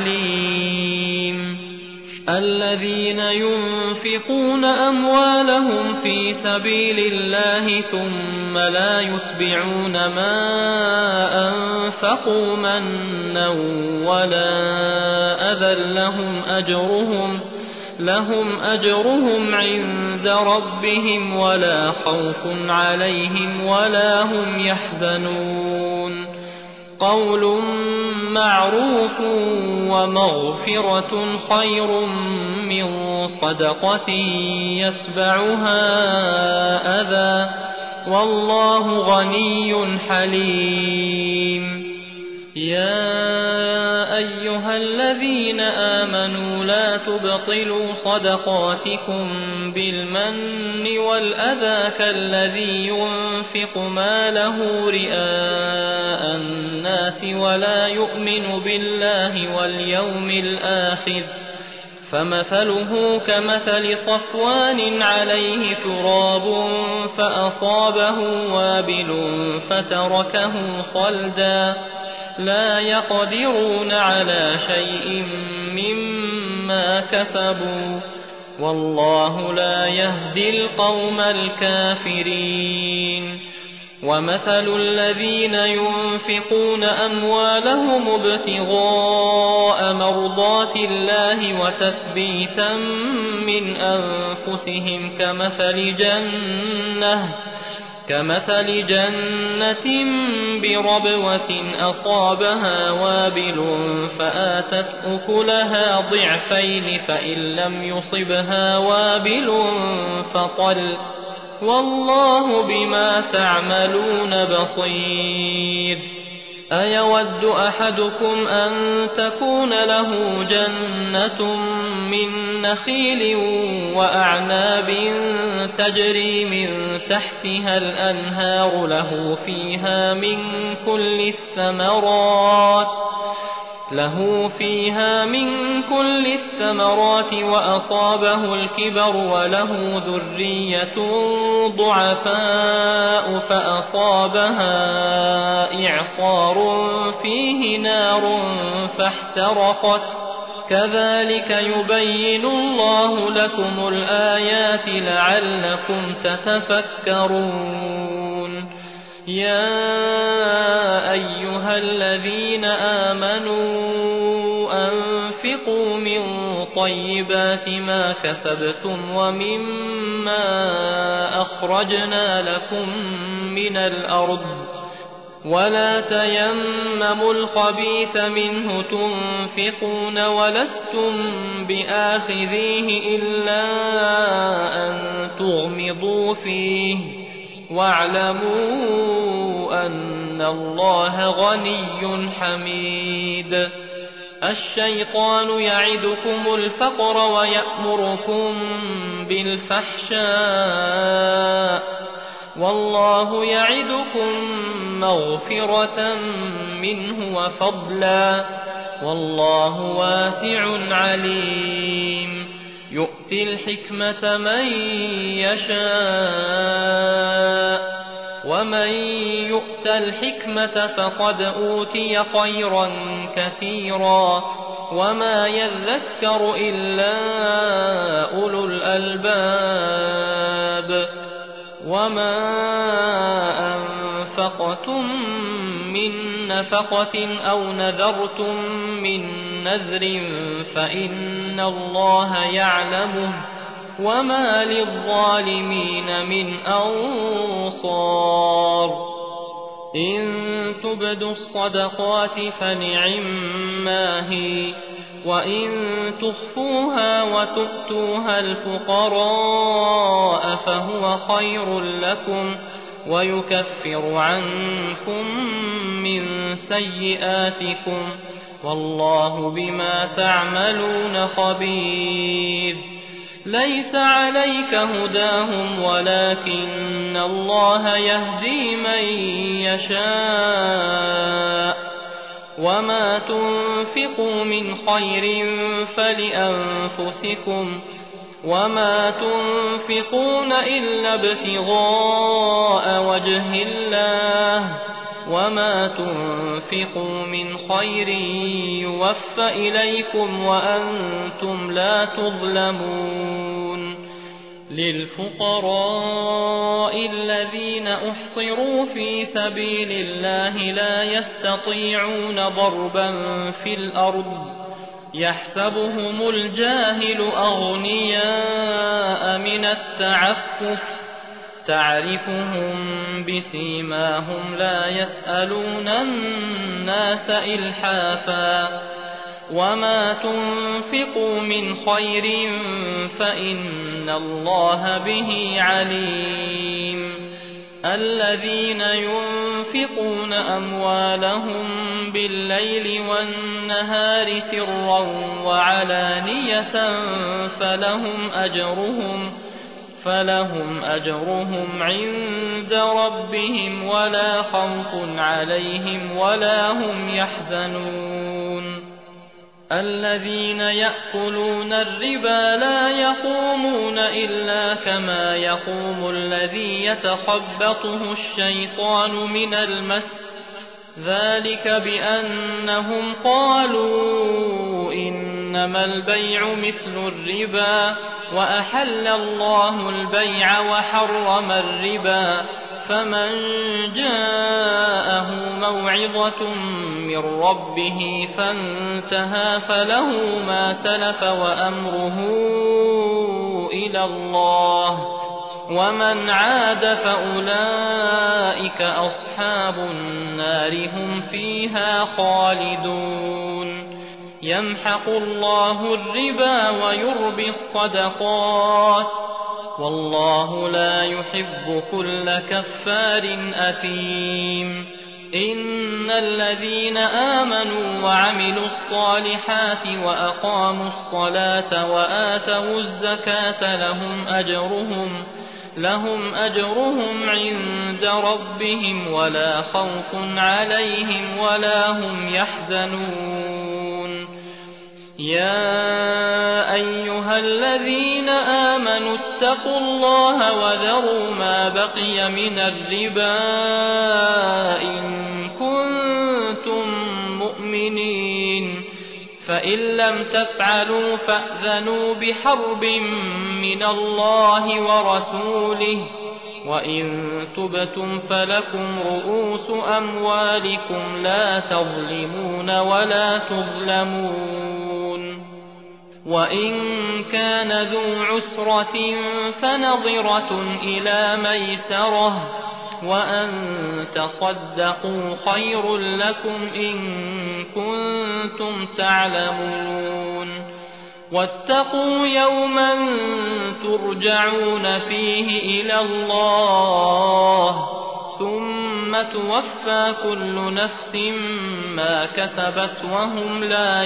عليم. الذين ينفقون أموالهم في سبيل الله ثم لا يتبعون ما أنفقوا منا ولا أذى لهم أجرهم لهم أجرهم عند ربهم ولا خوف عليهم ولا هم يحزنون قول معروف ومغفرة خير من صدقة يتبعها أذى والله غني حليم يا أيها الذين آمنوا لا تبطلوا صدقاتكم بالمن والأذى كالذي ينفق ماله رئاء الناس ولا يؤمن بالله واليوم الآخر فمثله كمثل صفوان عليه تراب فأصابه وابل فتركه صلدا لا يقدرون على شيء مما كسبوا والله لا يهدي القوم الكافرين ومثل الذين ينفقون أموالهم ابتغاء مرضات الله وتثبيتا من أنفسهم كمثل جنة كمثل جنة بربوة أصابها وابل فآتت أكلها ضعفين فإن لم يصبها وابل فطل والله بما تعملون بصير أيود أحدكم أن تكون له جنة من نخيل وأعناب تجري من تحتها الأنهار له فيها من كل الثمرات له فيها من كل الثمرات وأصابه الكبر وله ذرية ضعفاء فأصابها إعصار فيه نار فاحترقت كذلك يبين الله لكم الآيات لعلكم تتفكرون يا أيها الذين آمنوا أنفقوا من طيبات ما كسبتم ومما أخرجنا لكم من الأرض ولا تيمموا الخبيث منه تنفقون ولستم بآخذيه إلا أن تغمضوا فيه واعلموا أن الله غني حميد الشيطان يعدكم الفقر ويأمركم بالفحشاء والله يعدكم مغفرة منه وفضلا والله واسع عليم يؤتي الحكمة من يشاء ومن يؤت الحكمة فقد أوتي خيرا كثيرا وما يذكر إلا أولو الألباب وما أنفقتم من نفقة أو نذرتم من نذر فإن الله يعلمه وما للظالمين من أنصار إن تبدوا الصدقات فنعما هي وإن تخفوها وتؤتوها الفقراء فهو خير لكم ويكفر عنكم من سيئاتكم والله بما تعملون خبير ليس عليك هداهم ولكن الله يهدي من يشاء وما تنفقوا من خير فلأنفسكم وما تنفقون إلا ابتغاء وجه الله وما تنفقوا من خير يوفى إليكم وأنتم لا تظلمون للفقراء الذين أحصروا في سبيل الله لا يستطيعون ضربا في الأرض يحسبهم الجاهل أغنياء من التعفف تعرفهم بسيماهم لا يسألون الناس إلحافا وما تنفقوا من خير فإن الله به عليم الذين ينفقون أموالهم بالليل والنهار سرا وعلانية فلهم أجرهم فلهم أجرهم عند ربهم ولا خوف عليهم ولا هم يحزنون الذين يأكلون الربا لا يقومون إلا كما يقوم الذي يتخبطه الشيطان من المس ذلك بأنهم قالوا إنما البيع مثل الربا وأحل الله البيع وحرم الربا فمن جاءه موعظة من ربه فانتهى فله ما سلف وأمره إلى الله ومن عاد فأولئك أصحاب النار هم فيها خالدون يمحق الله الربا ويربي الصدقات والله لا يحب كل كفار أثيم إن الذين آمنوا وعملوا الصالحات وأقاموا الصلاة وآتوا الزكاة لهم أجرهم لهم أجرهم عند ربهم ولا خوف عليهم ولا هم يحزنون يا أيها الذين آمنوا اتقوا الله وذروا ما بقي من الربا إن كنتم مؤمنين فإن لم تفعلوا فأذنوا بحرب من الله ورسوله وإن تبتم فلكم رؤوس أموالكم لا تظلمون ولا تظلمون وإن كان ذو عسرة فنظرة إلى ميسرة وأن تصدقوا خير لكم إن كنتم تعلمون واتقوا يوما ترجعون فيه إلى الله ثم توفى كل نفس ما كسبت وهم لا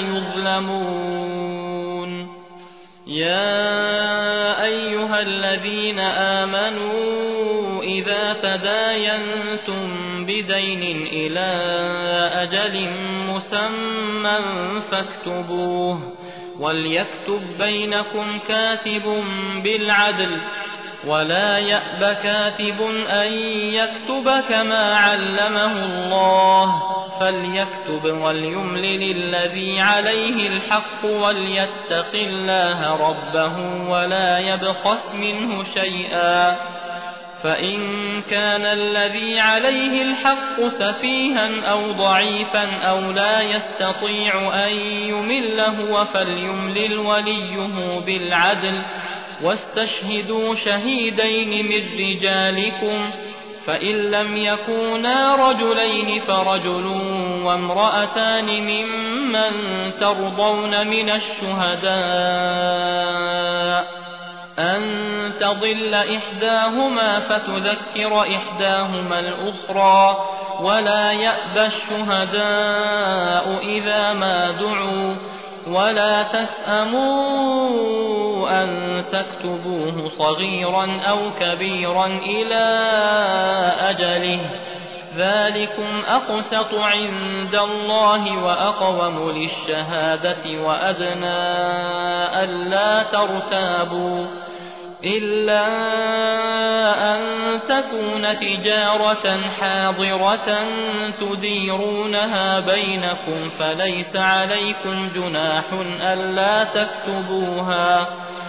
يظلمون يا أيها الذين آمنوا إذا تداينتم بدين إلى أجل مسمى فاكتبوه وليكتب بينكم كاتب بالعدل ولا يأب كاتب أن يكتب كما علمه الله فليكتب وليملل الذي عليه الحق وليتق الله ربه ولا يبخس منه شيئا فإن كان الذي عليه الحق سفيها أو ضعيفا أو لا يستطيع أن يمل هو فليملل وليه بالعدل واستشهدوا شهيدين من رجالكم فإن لم يكونا رجلين فرجل وامرأتان ممن ترضون من الشهداء أن تضل إحداهما فتذكر إحداهما الأخرى ولا يأبى الشهداء إذا ما دعوا ولا تسأموا أن تكتبوه صغيرا أو كبيرا إلى أجله ذلكم أقسط عند الله وأقوم للشهادة وأدنى ألا ترتابوا إلا أن تكون تجارة حاضرة تديرونها بينكم فليس عليكم جناح ألا تكتبوها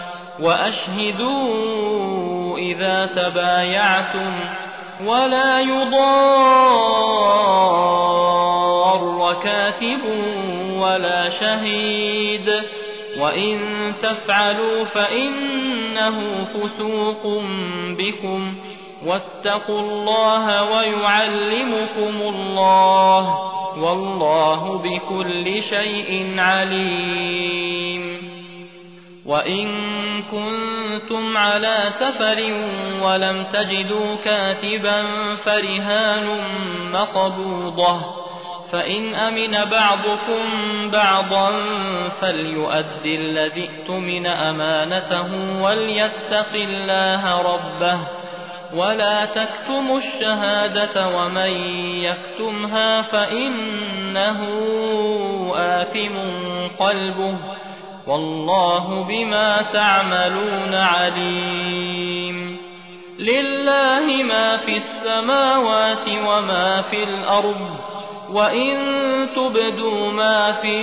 وأشهدوا إذا تبايعتم ولا يضار كاتب ولا شهيد، وإن تفعلوا فإنه فسوق بكم، واتقوا الله ويعلمكم الله، والله بكل شيء عليم. وإن كنتم على سفر ولم تجدوا كاتبا فرهان مقبوضة، فإن أمن بعضكم بعضا فليؤد الذي اؤتمن أمانته وليتق الله ربه، ولا تكتموا الشهادة ومن يكتمها فإنه آثم قلبه، والله بما تعملون عليم. لله ما في السماوات وما في الأرض، وإن تبدوا ما في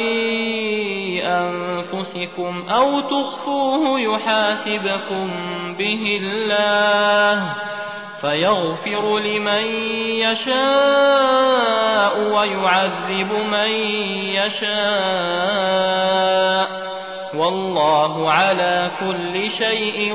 أنفسكم أو تخفوه يحاسبكم به الله، فيغفر لمن يشاء ويعذب من يشاء، والله على كل شيء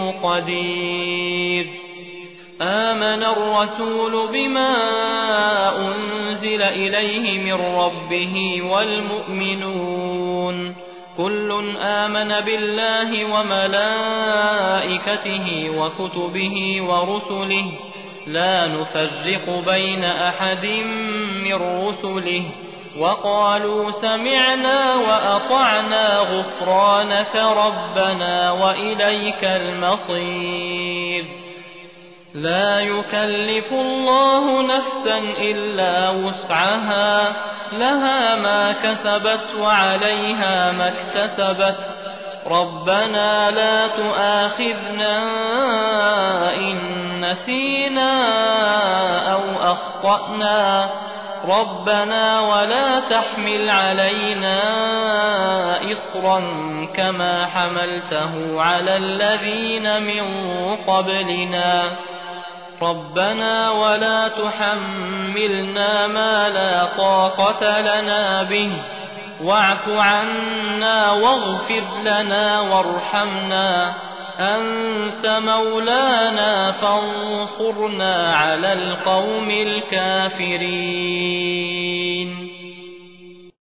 قدير. آمن الرسول بما أنزل إليه من ربه والمؤمنون كل آمن بالله وملائكته وكتبه ورسله لا نفرق بين أحد من رسله، وقالوا سمعنا وأطعنا غفرانك ربنا وإليك المصير. لا يكلف الله نفسا إلا وسعها، لها ما كسبت وعليها ما اكتسبت، ربنا لا تؤاخذنا إن نسينا أو أخطأنا، ربنا ولا تحمل علينا إصرا كما حملته على الذين من قبلنا، ربنا ولا تحملنا ما لا طاقة لنا به، واعف عنا واغفر لنا وارحمنا، أنت مولانا فانصرنا على القوم الكافرين.